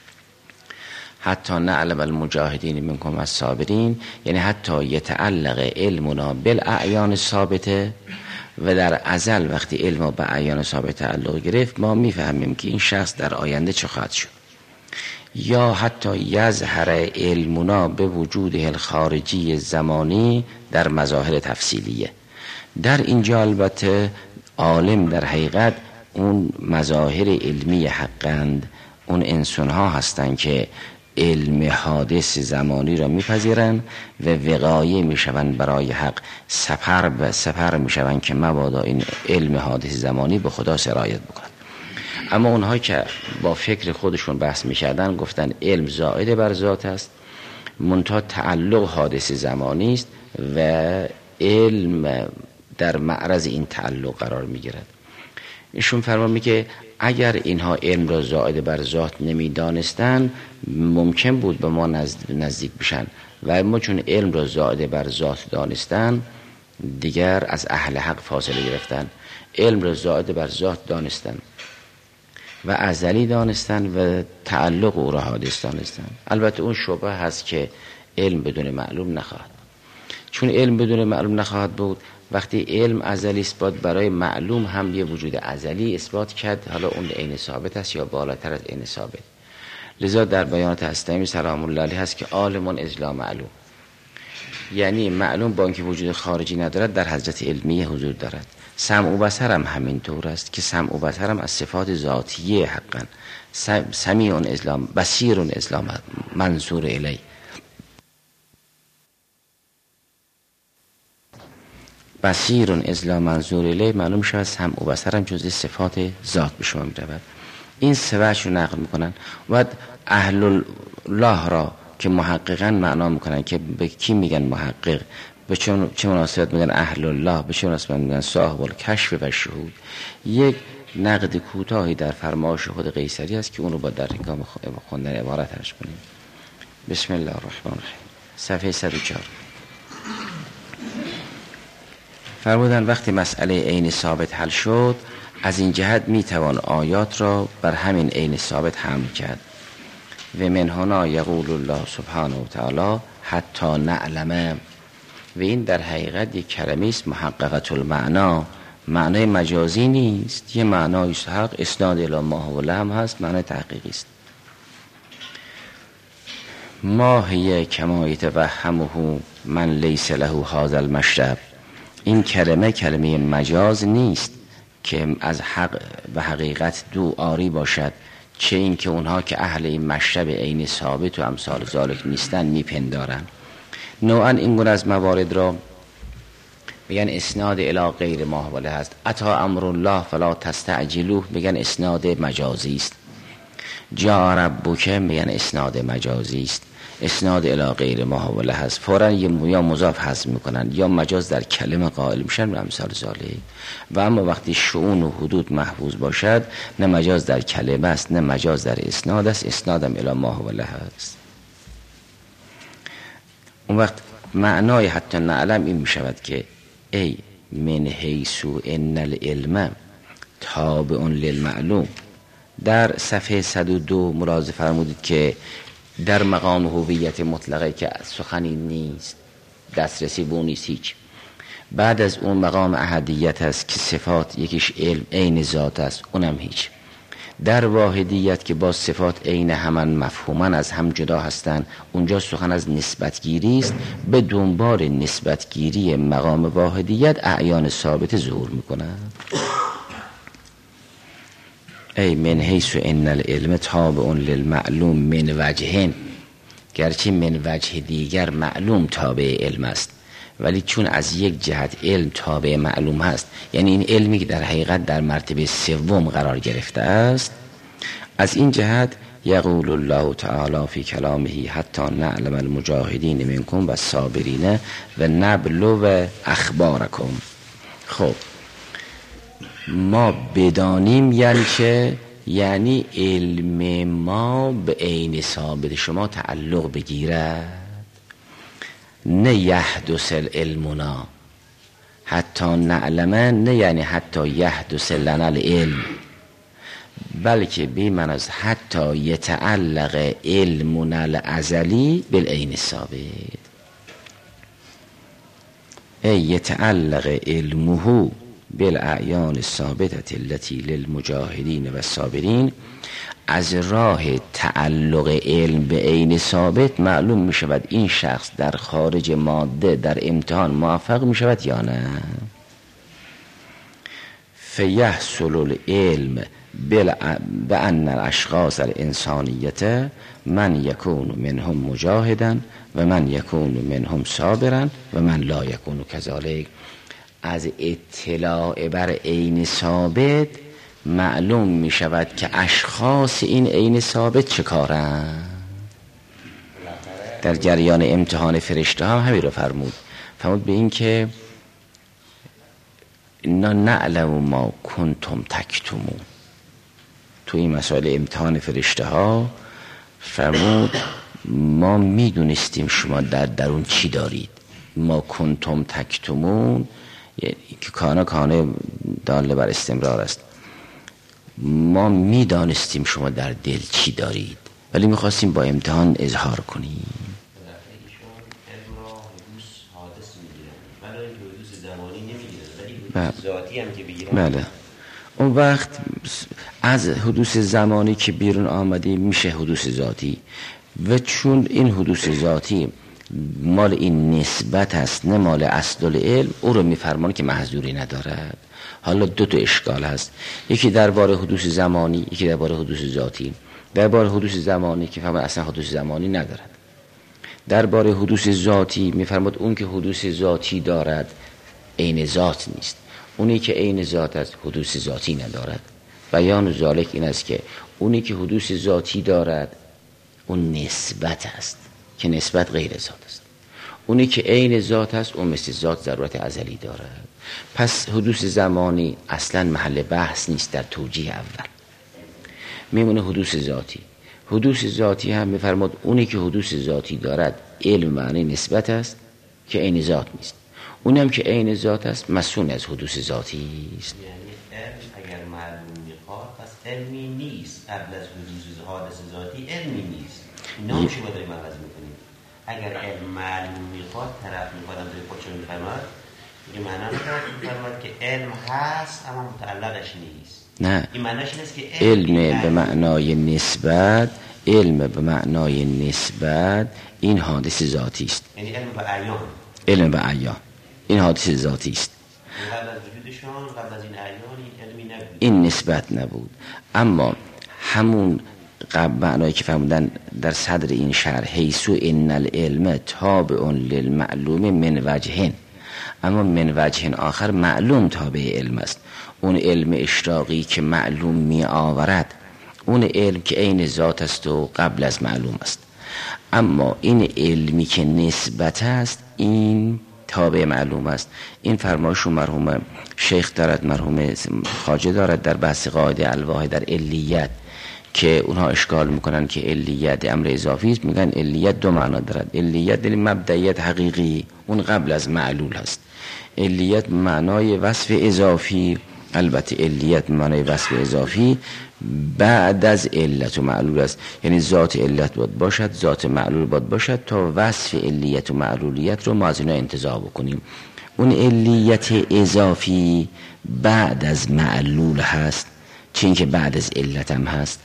حتی نعلم المجاهدین منکم الصابرین، یعنی حتی یتعلق علمنا بالاعیان ثابته و در ازل وقتی علم با اعیان ثابت تعلق گرفت ما میفهمیم که این شخص در آینده چه خواهد شد. یا حتی یظهر علمنا به وجوده الخارجی زمانی در مظاهر تفصیلیه. در اینجا البته عالم در حقیقت اون مظاهر علمی حقند، اون انسان ها هستند که علم حادث زمانی را میپذیرن و وقایه میشون برای حق، سپر به سپر میشون که مبادا این علم حادث زمانی به خدا سرایت بکنن. اما اونهایی که با فکر خودشون بحث میکردن گفتن علم زائد بر ذات است، منتها تعلق حادث زمانی است و علم در معرض این تعلق قرار میگیرد. ایشون فرمان میگه اگر اینها علم را زائد بر ذات نمیدانستن ممکن بود به ما نزدیک بشن و اما چون علم را زائد بر ذات دانستن دیگر از اهل حق فاصله گرفتن. علم را زائد بر ذات دانستن و ازلی دانستن و تعلق او را حادث دانستن. البته اون شبهه هست که علم بدون معلوم نخواهد، چون علم بدون معلوم نخواهد بود وقتی علم ازلی اثبات برای معلوم هم یه وجود ازلی اثبات کرد، حالا اون عین ثابت است یا بالاتر از عین ثابت. لذا در بیانات هستمی سلام الله علیه هست که عالمون از لا معلوم، یعنی معلوم با اینکه وجود خارجی ندارد در حضرت علمیه حضور دارد. سمع و بصر هم همین طور است که سمع و بصر هم از صفات ذاتیه حقا. سمیع اسلام، بصیر اسلام، منظور الی. بصیر اسلام منظور الی معلوم شود سمع و بصر هم جزء صفات ذات به شما می رود. این سه وجه رو نقل میکنن و اهل الله را که محققاً معنا میکنن که به کی میگن محقق، به چه مناسبت میگن اهل الله، به چه مناسبت میگن صاحب الکشف و شهود. یک نقد کوتاهی در فرمایش خود قیصری است که اون رو با در هنگام خوندن عبارت ارج کنیم. بسم الله الرحمن الرحیم. صفحه صد و چهار. فرمودن وقتی مسئله عین ثابت حل شد از این جهت میتوان آیات را بر همین عین ثابت حمل کرد. و من هنا یقول الله سبحانه و تعالی حتی نعلم، و این در حقیقت یک کلمه است محققة المعنا، معنای مجازی نیست، یه معنای حق اسناد الی ما هو لهم هست، معنای تحقیقی است. ما هی کما یتوهمه من لیس له هذا المشرب، این کلمه کلمه مجاز نیست که از حق و حقیقت دو آری باشد، چه این که اونها که اهل این مشرب عین ثابت و امثال ذالک نیستن میپندارن. نوعا این گونه از موارد را بگن اسناد الی غیر ما هو له است. اتا امر الله فلا تستعجلوه بگن اسناد مجازی است. جاء ربک بگن اسناد مجازی است. اسناد الی غیر ما هو له است فوراً یا مضاف حذف میکنن یا مجاز در کلمه قائل میشن و امثال ذالک. و اما وقتی شؤون و حدود محفوظ باشد نه مجاز در کلمه است نه مجاز در اسناد است، اسنادم الی ما هو له است. اون وقت معنای حتی نعلم این میشود که ای من حیث ان العلم تابع للمعلوم. در صفحه صد و دو ملاحظه فرمودید که در مقام هویت مطلقه که سخنی نیست، دسترسی به اون نیست هیچ. بعد از اون مقام احدیت هست که صفات یکیش علم عین ذات است، اونم هیچ. در واحدیت که با صفات عین همان مفهومن از هم جدا هستند، اونجا سخن از نسبتگیری است. به دنبال نسبتگیری مقام واحدیت اعیان ثابت ظهور میکنند. ای من حیث ان العلم تابع للمعلوم من وجهین، گرچه من وجه دیگر معلوم تابع علم است ولی چون از یک جهت علم تابع معلوم هست، یعنی این علمی که در حقیقت در مرتبه سوم قرار گرفته است، از این جهت یقول الله تعالی فی کلامه حتی نعلم المجاهدین منکم و الصابرین و نبلو اخبارکم. خب ما بدانیم یعنی چه؟ یعنی علم ما به عین ثابت شما تعلق بگیرد، نه یحدث العلمنا حتی نعلمه، نه یعنی حتی یحدث لنا العلم، بلکه بی من از حتی یتعلق علمنا الازلی بالعین ثابت. ای یتعلق علمه بالاعیان الثابته التي للمجاهدین و الصابرین. از راه تعلق علم به عین ثابت معلوم می شود این شخص در خارج ماده در امتحان موفق می شود یا نه. فیحصل العلم بأن الاشخاص الانسانیت من یکون منهم مجاهدا و من یکون منهم صابرا و من لا یکون کذالک. از اطلاع بر عین ثابت معلوم می شود که اشخاص این عین ثابت چه کارن. در جریان امتحان فرشته هم همین رو فرمود، فرمود به این که اینا نعلم ما کنتم تکتمون. تو این مسائل امتحان فرشته ها فرمود ما میدونستیم شما در درون چی دارید. ما کنتم تکتمون یعنی که کانه کانه داله بر استمرار است. ما میدانستیم شما در دل چی دارید ولی میخواستیم با امتحان اظهار کنیم. ذاتی هم که بگیرن. بله. اون وقت از حدوث زمانی که بیرون آمدی میشه حدوث ذاتی و چون این حدوث ذاتی مال این نسبت است نه مال اصل العلم، او رو میفرمان که محظوری ندارد. حالا دو تا اشکال هست، یکی درباره حدوث زمانی، یکی درباره حدوث ذاتی. درباره حدوث زمانی که فهمد اصلا حدوث زمانی ندارد. درباره حدوث ذاتی میفرماد اون که حدوث ذاتی دارد عین ذات نیست، اونی که عین ذات است حدوث ذاتی ندارد. بیان ذالک این است که اونی که حدوث ذاتی دارد اون نسبت است که نسبت غیر ذات است. اونی که عین ذات است اون مثل ذات ضرورت ازلی دارد. پس حدوث زمانی اصلا محل بحث نیست در توجیه اول، میمونه حدوث ذاتی. حدوث ذاتی هم میفرماد اونی که حدوث ذاتی دارد علم معنی نسبت است که عین ذات نیست. اونم که عین ذات است مسئول از حدوث ذاتی است. یعنی علم اگر معلوم میخواد پس علمی نیست، قبل از حدوث حادث ذاتی علمی نیست. اینا شما داریم عوض میکنیم. اگر علم معلوم میخواد طرف میخوادم توی خودشون میفرماد این معنا میفرماد که علم هست اما متعلقش نیست. نه، این معناش این است که علم, علم به معنای نسبت، علم به معنای نسبت این حادث ذاتی است. یعنی علم به اعیان، علم به اعیان این حادث ذاتی است. قبل از وجودشان، قبل از این اعیان این علمی نبود، این نسبت نبود. اما همون قبل معنایی که فرمودن در صدر این شرح حیثو ان العلم تابع للمعلوم من وجهن، اما من وجهن آخر معلوم تابع علم است. اون علم اشراقی که معلوم می آورد اون علم که عین ذات است و قبل از معلوم است. اما این علمی که نسبت است این تابع معلوم است. این فرمایشو مرحوم شیخ دارد، مرحوم خواجه دارد در بحث قاعده الواحد در علیت که اونها اشکال میکنن که علیت امر اضافی است. میگن علیت دو معنا دارد. علیت دلیل مبدئیت حقیقی اون قبل از معلول هست. علیت معنای وصف اضافی، البته علیت معنای وصف اضافی بعد از علت و معلول است. یعنی ذات علت باید باشد، ذات معلول باید باشد تا وصف علیت و معلولیت رو ما از اینا انتزاع بکنیم. اون علیت اضافی بعد از معلول هست، چون که بعد از علت هم هست.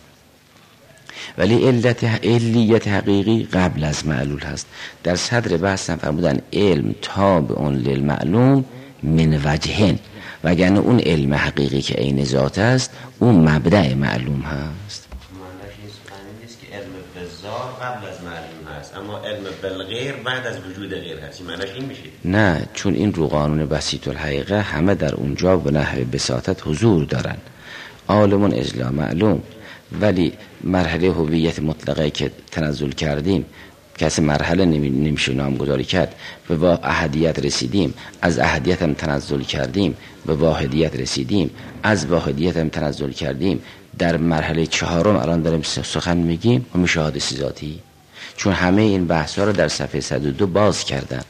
ولی علت علیت حقیقی قبل از معلول هست. در صدر بحث هم فرمودن علم تابع للمعلوم من وجهن، وگرنه اون علم حقیقی که عین ذات است اون مبدأ معلوم هست. معنیش نیست که علم بالذات قبل از معلوم هست اما علم بالغیر بعد از وجود غیر هست. معنیش این میشه؟ نه، چون این رو قانون بسیط الحقیقه همه در اونجا به نحو بساطت حضور دارن. عالمون اجلا معلوم، ولی مرحله هویت مطلقه که تنزل کردیم کسی مرحله نمیشه نامگذاری کرد. به با احدیت رسیدیم، از احدیت هم تنزل کردیم، به واحدیت رسیدیم، از واحدیت هم تنزل کردیم. در مرحله چهارم الان داریم سخن میگیم و میشه حادث ذاتی، چون همه این بحثا رو در صفحه صد و دو باز کردن.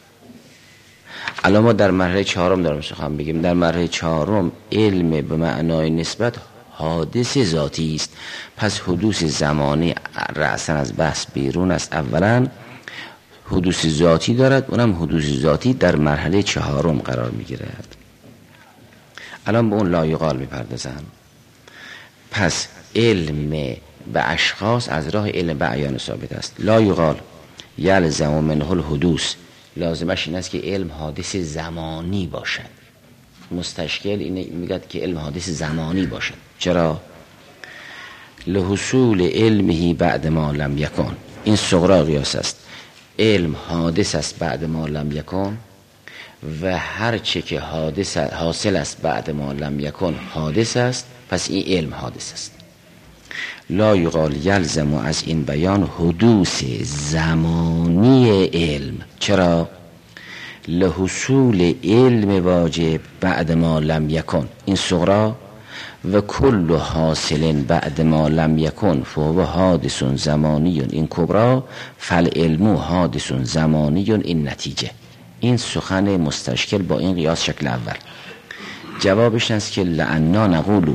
الان ما در مرحله چهارم داریم سخن میگیم. در مرحله چهارم علم به معنای نسبت حادث ذاتی است. پس حدوث زمانی رأساً از بحث بیرون است. اولا حدوث ذاتی دارد، اونم حدوث ذاتی در مرحله چهارم قرار میگیرد. الان به اون لایقال میپردازم. پس علم به اشخاص از راه علم به اعیان ثابت است. لایقال یلزم منه الحدوث، لازمش این است که علم حادث زمانی باشد. مستشکل اینه میگه که علم حادث زمانی باشد. چرا؟ لحصول علمه بعد ما لم یکن، این صغرا قیاس است. علم حادث است بعد ما لم یکن و هر چه که حادث حاصل است بعد ما لم یکن حادث است پس این علم حادث است. لا یقال یلزم از این بیان حدوث زمانی علم. چرا؟ لحصول علم واجب بعد ما لم یکن، این صغرا، و کل حاصل بعد ما لم یکن فهو حادث زمانی، این کبرا، فالعلم حادث زمانی، این نتیجه. این سخن مستشکل با این قیاس شکل اول. جوابش است که لعنا نقولو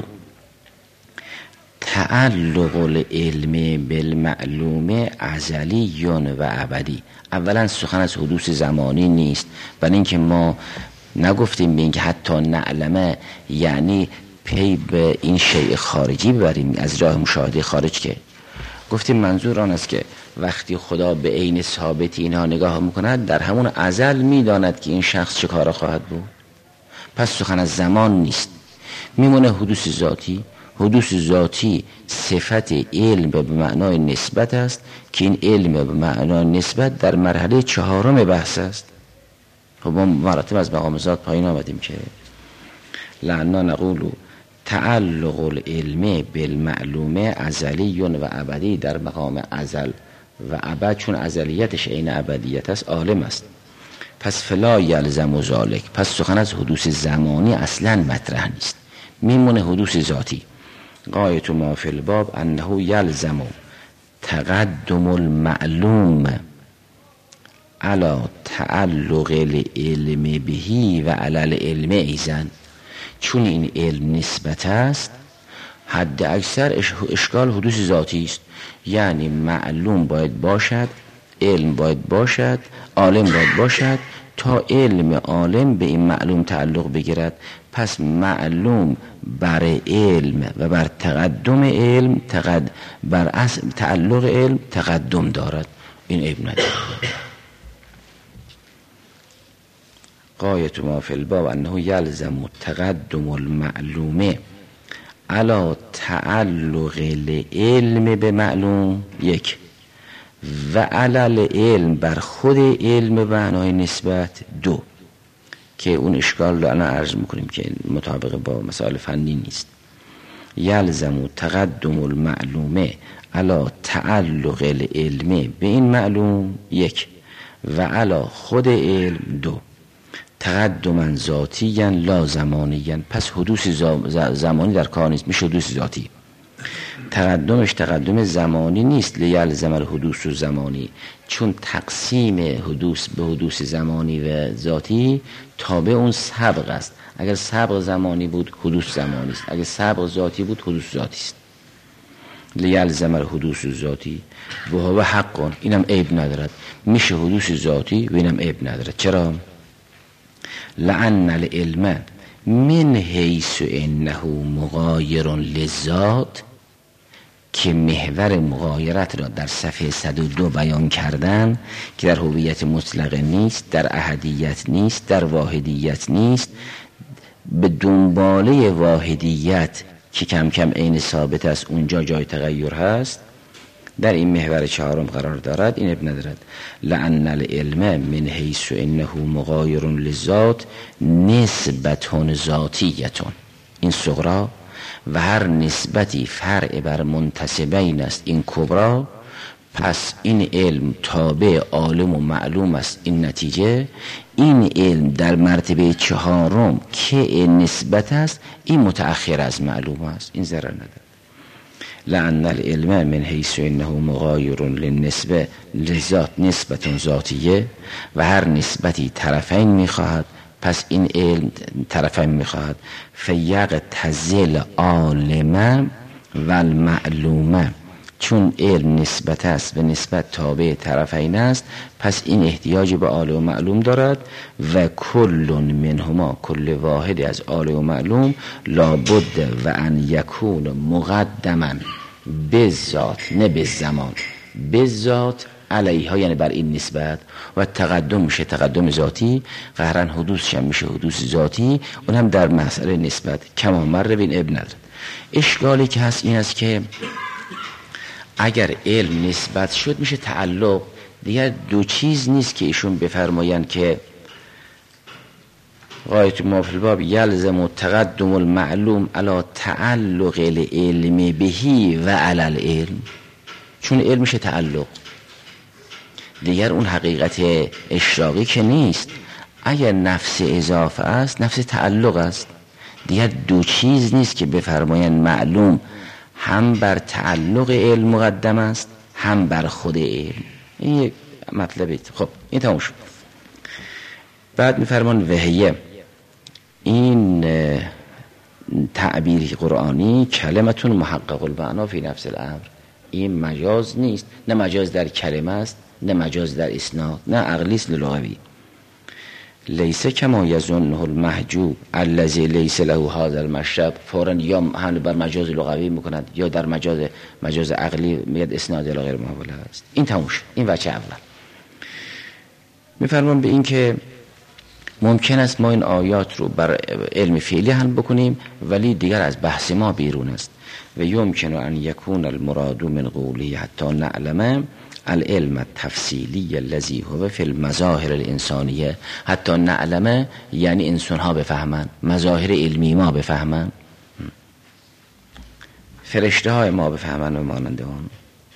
تعلق العلم بالمعلوم ازلی و ابدی. اولا سخن از حدوث زمانی نیست، برای اینکه ما نگفتیم به اینکه حتی نعلمه یعنی پی به این شیء خارجی ببریم از راه مشاهده خارج، که گفتیم منظور آن است که وقتی خدا به عین ثابت اینها نگاه میکند در همون ازل میداند که این شخص چه کار خواهد بود. پس سخن از زمان نیست، میمونه حدوث ذاتی. حدوث ذاتی صفت علم به معنای نسبت است که این علم به معنای نسبت در مرحله چهارم بحث است. خب ما مراتب از مقام ذات پایین آمدیم که لعنا نقولو تعلق العلم بالمعلوم ازلی و ابدی، در مقام ازل و ابد، چون ازلیتش عین ابدیت است عالم است. پس فلا یلزم و ذالک، پس سخن از حدوث زمانی اصلا مطرح نیست، میمونه حدوث ذاتی. غایت ما فی الباب انه یلزم تقدم المعلوم علی تعلق العلم بهی و علی العلم ایزن. چون این علم نسبت است، حد اکثر اشکال حدوث ذاتی است، یعنی معلوم باید باشد، علم باید باشد، عالم باید باشد تا علم عالم به این معلوم تعلق بگیرد. پس معلوم بر علم و بر تقدم علم تقد بر اصل تعلق علم تقدم دارد، این عیب ندارد. غایت ما فی الباب انه یلزم تقدم المعلومه علی تعلق العلم به معلوم، یک، و علی العلم بر خود علم به معنای نسبت، دو، که اون اشکال رو الان عرض میکنیم که مطابق با مسائل فنی نیست. یلزم تقدم المعلومه علی تعلق العلم به این معلوم، یک، و علی خود علم، دو، تقدما ذاتیا لا زمانیا. پس حدوث زمانی در کار نیست، میشه حدوث ذاتی. تقدمش تقدم زمانی نیست، لیلزم الحدوث زمانی، چون تقسیم حدوث به حدوث زمانی و ذاتی تابع اون سبق است. اگر سبق زمانی بود حدوث زمانی است، اگر سبق ذاتی بود حدوث ذاتی است. لیلزم الحدوث ذاتی و هو حق، اینم عیب ندارد، میشه حدوث ذاتی و اینم عیب ندارد. چرا؟ لأن العلم من حیث انه مغایر للذات، که محور مغایرت را در صفحه صد و دو بیان کردن که در هویت مطلقه نیست، در احدیت نیست، در واحدیت نیست، به دنباله واحدیت که کم کم عین ثابت است اونجا جای تغییر هست، در این محور چهارم قرار دارد، این ابن ندارد. لأن العلم من حیث انه مغایر للذات نسبتون ذاتیتون، این صغرا، و هر نسبتی فرع بر منتسبین است، این کبرا. پس این علم تابع عالم و معلوم است، این نتیجه. این علم در مرتبه چهارم که نسبت است، این متأخر از معلوم است، این ضرر ندارد. لأن العلم من حیث انه مغایر للنسبه لذات نسبت ذاتیه، و هر نسبتی طرفین میخواهد، پس این علم طرفین میخواهد. فیق تزل عالم و المعلومه، چون علم نسبت است و نسبت تابع طرفین است، پس این احتیاج به عالم و معلوم دارد. و کل منهما، کل واحد از عالم و معلوم، لابد و ان یکون مقدما بذات، نه بالزمان، بذات علیها، یعنی بر این نسبت. و تقدم میشه تقدم ذاتی، قهرن حدوثش هم میشه حدوث ذاتی، اون هم در مسئله نسبت. کما مر بین ابن ندارد. اشکالی که هست این است که اگر علم نسبت شد میشه تعلق. دیگر دو چیز نیست که ایشون بفرمایند که غایت ما فی الباب یلزم تقدم المعلوم علی تعلق العلم بهی و علی العلم، چون علم میشه تعلق دیگر، اون حقیقت اشراقی که نیست. اگر نفس اضافه است نفس تعلق است دیگر، دو چیز نیست که بفرمایند معلوم هم بر تعلق علم مقدم است هم بر خود علم. این یک مطلبی. خب این تموم شد. بعد میفرمان وهیه، این تعبیر قرآنی کلمتون محقق المعنا فی نفس الامر، این مجاز نیست، نه مجاز در کلمه است نه مجاز در اسناد نه عقلی است لغوی. لیس کما یظنه المحجوب الذی لیس له هذا المشرب، فوراً یا هم بر مجاز لغوی میکنند یا در مجاز مجاز عقلی میاد اسناد الی غیر محاوله است. این تموم شد. این وجه اول. میفرمان به این که ممکن است ما این آیات رو بر علم فعلی حل بکنیم ولی دیگر از بحث ما بیرون است. و یمکن ان یکون المراد من قوله حتی نعلم العلم التفصیلی الذی هو فی المظاهر الانسانیه، حتی نعلمه یعنی انسان ها بفهمن، مظاهر علمی ما بفهمن، فرشته های ما بفهمن و ماننده هم.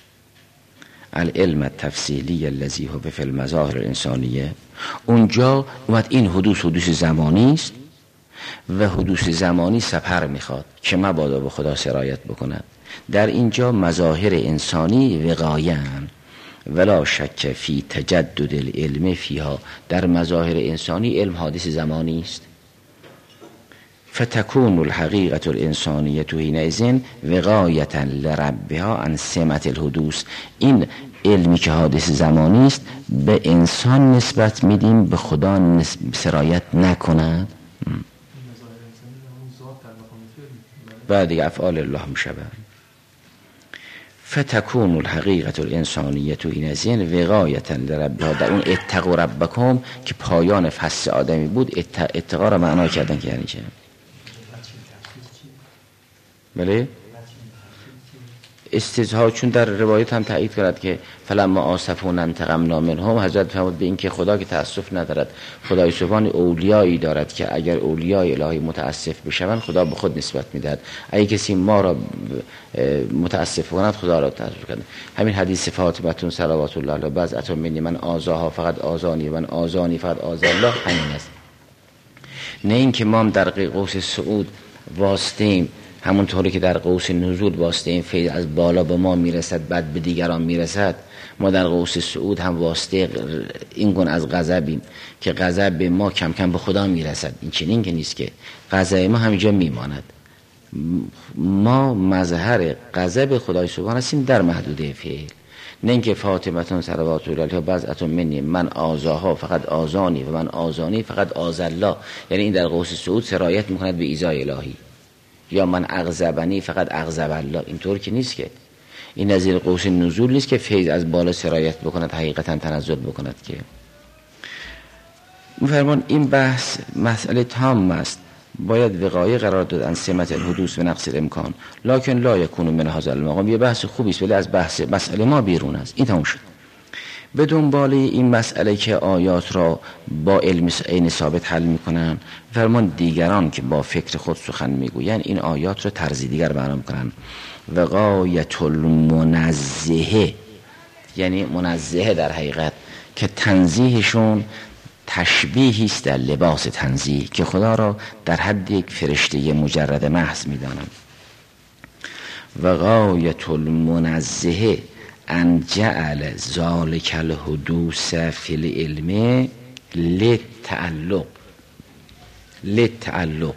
العلم التفصیلی الذی هو فی المظاهر الانسانیه، اونجا اومد این حدوث حدوث زمانی است و حدوث زمانی سپر میخواد که مبادا به خدا سرایت بکند. در اینجا مظاهر انسانی وقایان ولا شک فی تجدد العلم فیها، در مظاهر انسانی علم حادث زمانی است. فتکون الحقیقت الانسانیه حینئذ وقایة لربها عن سمت الحدوث، این علمی که حادث زمانی است به انسان نسبت میدیم، به خدا سرایت نکند. بعد افعال الله میشه. فتکون الحقیقت الانسانیه حینئذ وقایة لربها، در اون اتقوا ربکم که پایان فصل آدمی بود اتقا را معنا کردن که یعنی چه؟ بله استزهاد، چون در روایت هم تایید کرد که فلما آسفون انتقمنا منهم، حضرت فرمود به این که خدا که تأسف ندارد، خدای سبحان اولیایی دارد که اگر اولیای الهی متاسف بشوند خدا به خود نسبت میدهد، اگه کسی ما را متاسف کند خدا را تأسف کند. همین حدیث فاطمه صلوات الله علیها بضعة منی من آزاها فقط آزانی من آزانی فقط آزا الله، همین است. نه اینکه ما هم در قوس صعود واسطیم، همونطوری که در قوس نزول واسطه این فیض از بالا به ما میرسد بعد به دیگران میرسد، ما در قوس صعود هم واسطه این گونه از غضبیم که غضب به ما کم کم به خدا میرسد. این چنین که نیست که غضب ما همینجا میماند، ما مظهر غضب خدای سبحان هستیم در محدوده فعل. نه اینکه فاطمه صلوات الله علیها بضعة منی من آزاها فقط آزانی و من آزانی فقط آز الله، یعنی این در قوس صعود سرایت میکند به ایذای الهی، یا من اغضبنی فقط اغضب الله، اینطور که نیست که این نظیر قوس نزول نیست که فیض از بالا سرایت بکند حقیقتا تنزل بکند. که میفرمان این بحث مسئله تام است، باید وقایه قرار داد ان سمت الحدوث و نقص الامکان لکن لا یکون من هذا المقام. یه بحث خوبی است ولی از بحث مسئله ما بیرون است. این تموم شد. به دنبال این مسئله که آیات را با علم عین ثابت حل میکنن، فرمان دیگران که با فکر خود سخن میگویند این آیات را طرز دیگر بیان میکنن. وقایت المنزهه، یعنی منزهه در حقیقت که تنزیهشون تشبیهی است در لباس تنزیه، که خدا را در حد یک فرشته مجرد محض میدانند. وقایت المنزهه ان جعل ذالک الحدوث فی العلم للتعلق، للتعلق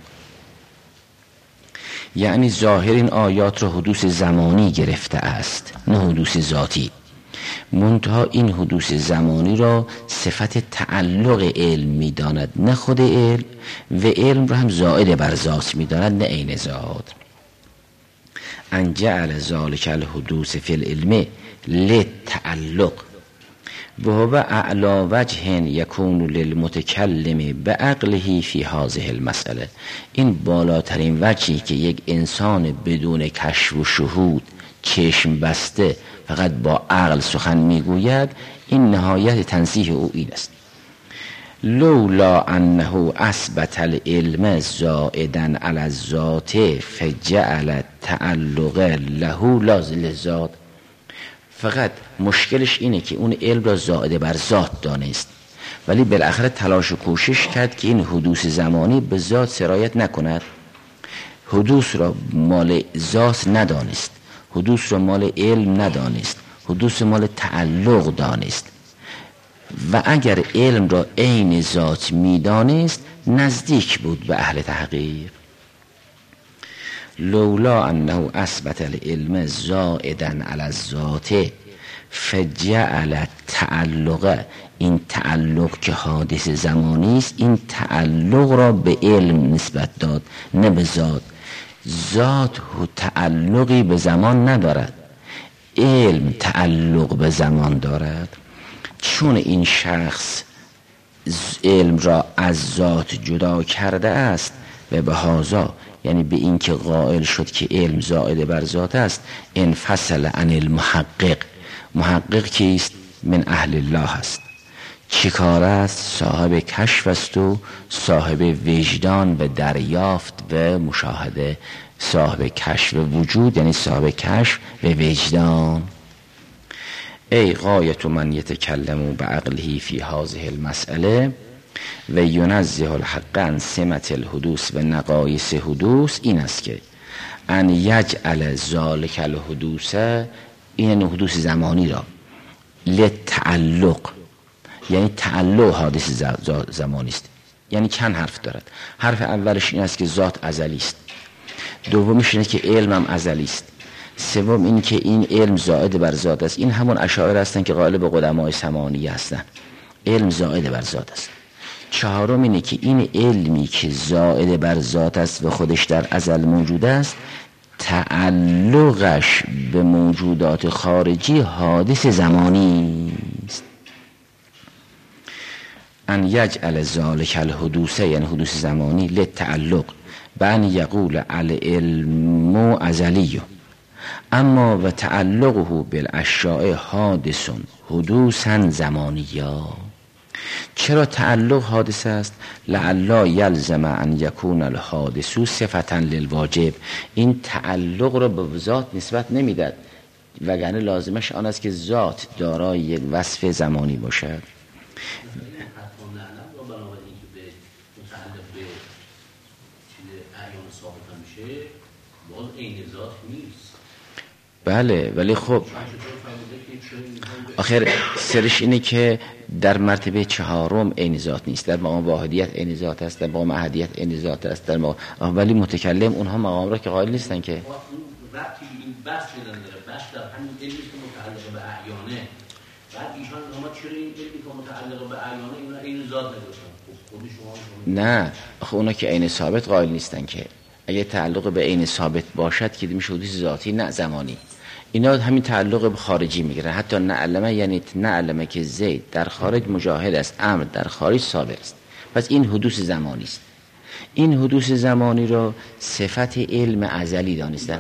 یعنی ظاهر این آیات را حدوث زمانی گرفته است نه حدوث ذاتی، منتها این حدوث زمانی را صفت تعلق علم میداند نه خود علم، و علم را هم زائد بر ذات میداند نه عین ذات. ان جعل ذالک الحدوث فی العلم للتعلق و هو اعلی وجه یکون للمتکلم بعقله فی هذه المسئله، این بالاترین وجهی که یک انسان بدون کشف و شهود چشم بسته فقط با عقل سخن میگوید، این نهایت تنزیه او این است. لولا انه اثبت العلم زائدا علی الذات فجعل تعلق له لذات. فقط مشکلش اینه که اون علم را زائد بر ذات دانست، ولی بالاخره تلاش و کوشش کرد که این حدوث زمانی به ذات سرایت نکند. حدوث را مال ذات ندانست، حدوث را مال علم ندانست، حدوث مال تعلق دانست. و اگر علم را عین ذات میدانست نزدیک بود به اهل تحقیق. لولا انه اثبت العلم زائدا علی الذات فجعل تعلق، این تعلق که حادث زمانی است، این تعلق را به علم نسبت داد نه به ذات. ذات و تعلقی به زمان ندارد، علم تعلق به زمان دارد. چون این شخص علم را از ذات جدا کرده است و به هذا، یعنی به این که قائل شد که علم زائد بر ذات است، انفصل عن المحقق. محقق کیست؟ من اهل الله است. چی کار است؟ صاحب کشف است و صاحب وجدان و دریافت و مشاهده. صاحب کشف وجود یعنی صاحب کشف و وجدان. ای غایت من یتکلم بعقله فی هذه المسئله و ینزه الحق عن سمت الحدوث و نقایص حدوث، این است که ان یجعل ذلک الحدوث، این حدوث زمانی را، لتعلق، یعنی تعلق حادث زمانی است. یعنی چند حرف دارد. حرف اولش این است که ذات ازلی است، دومش اینه که علم هم ازلی است، سوم این که این علم زائد بر ذات است. این همون اشاعره هستن که قائل به قدمای سمانیه هستن، علم زائد بر ذات است. چهارم اینه که این علمی که زائد بر ذات است و خودش در ازل موجود است، تعلقش به موجودات خارجی حادث زمانی است. ان یجعل ذلک الحدوث، یعنی حدوث زمانی، للتعلق بان یقول العلم ازلی، اما و تعلقه بالاشیاء حادث حدوثا زمانیا. چرا تعلق حادث است؟ لعلا یلزم ان یکون الحادث صفتا للواجب. این تعلق را به ذات نسبت نمیداد، وگرنه لازمش آن است که ذات دارای یک وصف زمانی باشد. بله، ولی خب آخر سرش اینه که در مرتبه چهارم عین ذات نیست، در مقام واحدیت عین ذات است، در مقام احدیت عین ذات است، در مقام، ولی متکلم اونها مقام را که قائل نیستن که ربطی این بحث بدن داره. بحث در همین علمی که متعلق به احیانه، بعد ایشان اما چرا این علمی که متعلق به احیانه اینا عین ذات نگفتن؟ خود شما نه، آخه اونا که عین ثابت قائل نیستن که. اگه تعلق به عین ثابت باشد که میشه حدوث ذاتی نه زمانی. اینا همین تعلق به خارجی میگیرن. حتی نعلمه یعنی نعلمه که زید در خارج مجاهد است، امر در خارج صابر است. پس این حدوث زمانی است. این حدوث زمانی را صفت علم ازلی دانستن.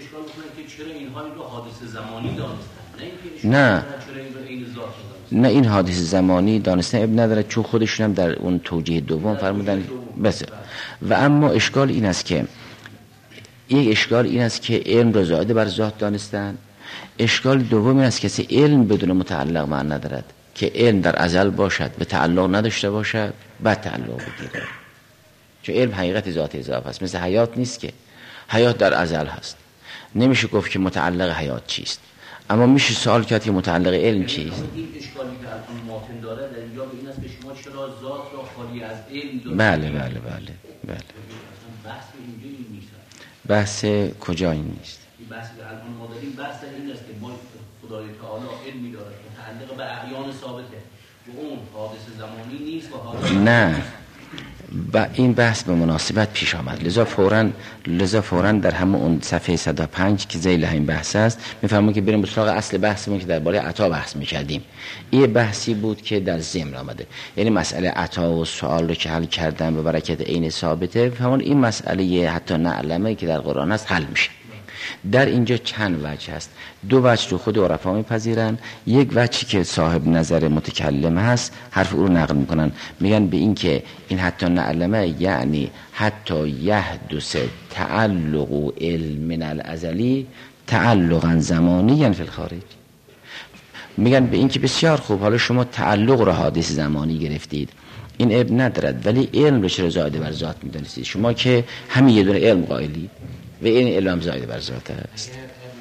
نه نه این حادث زمانی دانستن ابن نداره، چون خودشون هم در اون توجیه دوم فرمودن بس. و اما اشکال این است که یک اشکال این است که علم را زائد بر ذات دانستن. اشکال دوم این است که علم بدون متعلق معنی ندارد، که علم در ازل باشد به تعلق نداشته باشد بعد تعلق بگیره. چون علم حقیقت ذات اضافه است، مثل حیات نیست که حیات در ازل هست. نمیشه گفت که متعلق حیات چیست، اما میشه سوال کرد که متعلق علم چیست. این اشکالی که الان ماتن داره در اینجا به این است که شما چرا ذات را خالی از علم دارید؟ بله بله بله بله. بحث اینجا این نیست. بحث کجا این نیست؟ این بحث که الان ما داریم بحث این است که ما خدای تعالی علمی داره که متعلق به احیان ثابته، و اون حادث زمانی نیست و حادث نه. و این بحث به مناسبت پیش آمد، لذا فوراً لذا فوراً در همون اون صفحه صد و پنج که ذیل همین بحث است میفهمیم که بریم به سراغ اصل بحثمون که درباره عطا بحث میکردیم. این بحثی بود که در ضمن آمده، یعنی مسئله عطا و سوال رو که حل کردن به برکت عین ثابته، فهمون این مسئله حتی نعلمه که در قرآن است حل میشه. در اینجا چند وجه هست. دو وجه رو خود عرفا میپذیرن. یک وجهی که صاحب نظر متکلم هست حرف او رو نقل میکنن، میگن به این که این حتی نعلمه یعنی حتی یحدث تعلق علم من الازلی تعلقا زمانی یعنی فی الخارج. میگن به این که بسیار خوب، حالا شما تعلق را حادث زمانی گرفتید، این عیب ندارد، ولی علم رو چرا زائد بر ذات میدانستید؟ شما که همین یه دونه علم قائلی و این علم زائد بر ذات است.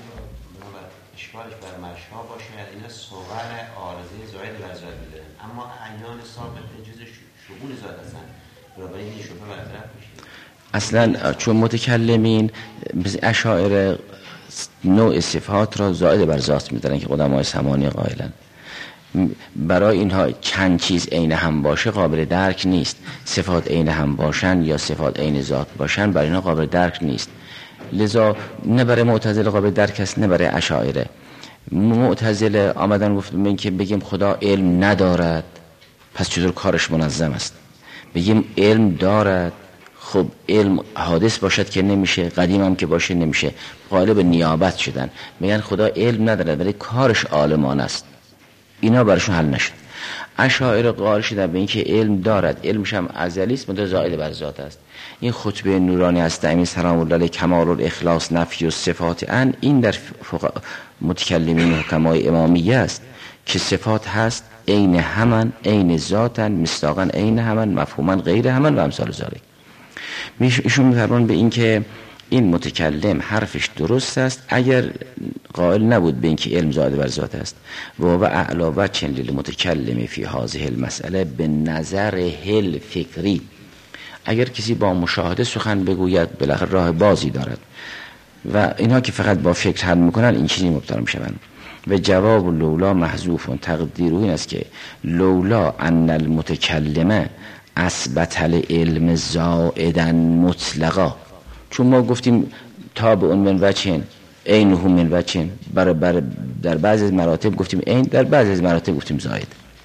اشکالش بر مشها باشه، اینا صور عارضه زائد بر ذات میدن، اما اعیان ثابت جز شؤون ذات هستن، بنابراین این شبهه برطرف میشه. اصلا چون متکلمین اشاعره نوع صفات را زائد بر ذات میدارن که قدمای سمانی قائلن، برای اینها چند چیز عین هم باشه قابل درک نیست. صفات عین هم باشن یا صفات عین ذات باشن برای اینها قابل درک نیست. لذا نه برای معتزله قابل درک است نه برای اشاعره. معتزله آمدن گفتن که بگیم خدا علم ندارد، پس چطور کارش منظم است؟ بگیم علم دارد، خب علم حادث باشد که نمیشه، قدیم هم که باشه نمیشه. قائل به نیابت شدن، میگن خدا علم ندارد ولی کارش عالمان است. اینا براشون حل نشد. اشاعره قائل شدن به اینکه علم دارد، علمش هم ازلی است، مدار زائد بر ذات است. این خطبه نورانی است دائمی سلام الله علیه کمال الاخلاص نفی و صفات ان، این در متکلمین حکمای امامیه است که صفات هست عین همان، عین ذاتن، مصداقا عین همان، مفهوما غیر همان و امثال ذالک. ایشون میفرمان به این که این متکلم حرفش درست است اگر قائل نبود به اینکه علم زائد بر ذات است. و و اعلی و چن للمتکلم فی هذه المسئله به نظر هل فکری، اگر کسی با مشاهده سخن بگوید بالاخره راه بازی دارد و اینها که فقط با فکر حل میکنن این چیزی مبتلا میشن. و جواب لولا محذوف، تقدیر این است که لولا ان المتکلم اثبت العلم زائدا مطلقا، چون ما گفتیم تا به اون من وجهن عینه من وجهن، بر بر در بعضی از مراتب گفتیم عین، در بعضی از مراتب گفتیم زائد،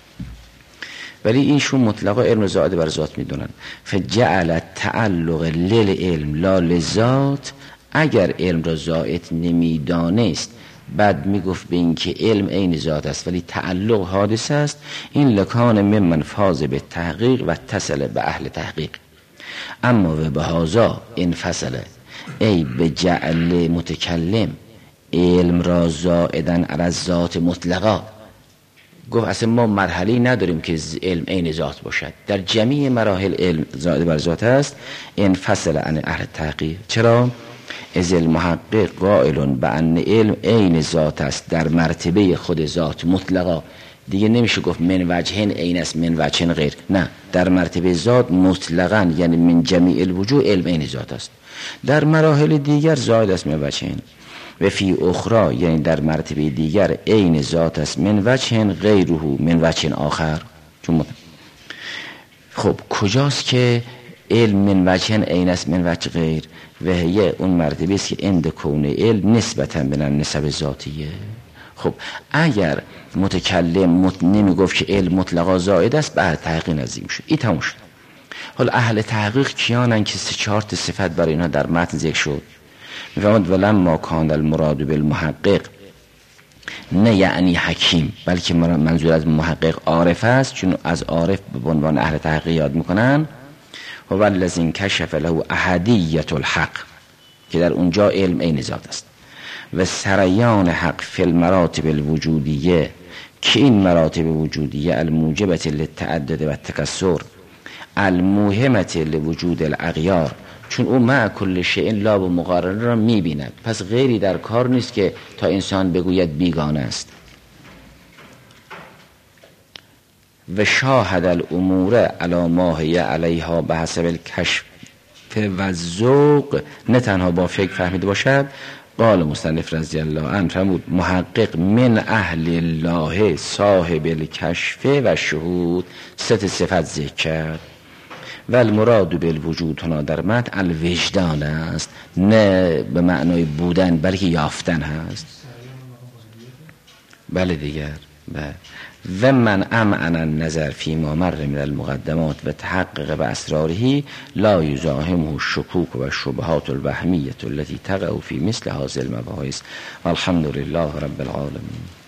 ولی اینشون مطلقا علم زائد بر ذات میدونن. فجعل تعلق للعلم لا لذات، اگر علم را زائد نمیدانست بعد میگفت به این که علم عین ذات است ولی تعلق حادث است، این لکان ممن فاز به تحقیق و اتصل به اهل تحقیق. اما و به هازا انفصله ای به جعل متکلم علم را زائدن علی ذات مطلقا، گفت اصلا ما مرحله نداریم که علم عین ذات باشد، در جمیع مراحل علم زائد بر ذات است. انفصل عن اهل تحقیق. چرا؟ از المحقق قائل بان علم عین ذات است در مرتبه خود ذات مطلقا، دیگه نمیشه گفت من وجهن عین است من وجهن غیر، نه، در مرتبه ذات مطلقاً یعنی من جمیع الوجوه علم عین ذات است. در مراحل دیگر زائد است من وجهن و فی اخرى یعنی در مرتبه دیگر عین ذات است من وجهن غیره من وجهن آخر. چون خب کجاست که علم من وجهن عین است من وجه غیر؟ و هی اون مرتبه است که عند کون علم نسبتاً به نسب ذاتیه. خب اگر متکلم مت... نمی گفت که علم مطلقا زائد است، به اهل تحقیق نزدیک شد، این تموم شد. حالا اهل تحقیق کیانن که سه چهار تا صفت برای اینا در متن ذکر شد؟ میفهمد ولما کان المراد بالمحقق نه یعنی حکیم، بلکه منظور از محقق عارف است، چون از عارف به عنوان اهل تحقیق یاد میکنن. و والذین کشف له احدیت الحق، که در اونجا علم عین ذات است. و سریان حق فی المراتب الوجودیه، که این مراتب وجودیه الموجبت للتعدد و التکثر الموهمت لوجود الاغیار، چون او مع کل شیء لا و مقارنه را میبیند، پس غیری در کار نیست که تا انسان بگوید بیگانه است. و شاهد الامور علی ما هی علیها به حسب الکشف و الذوق، نه تنها با فکر فهمیده باشد. قال مصنف رضی الله عنه فرمود محقق من اهل الله صاحب الکشف و شهود، ست صفت ذکر کرد. و المراد بالوجود هنا در متن الوجدان است، نه به معنای بودن بلکه یافتن هست. بله دیگر و من امعن النظر فی ما مر من المقدمات و تحقق به اسراره لا یزاحمه الشکوک و شبهات الوهمیه التي تقع فی مثل هذه المباحث. والحمد لله رب العالمین.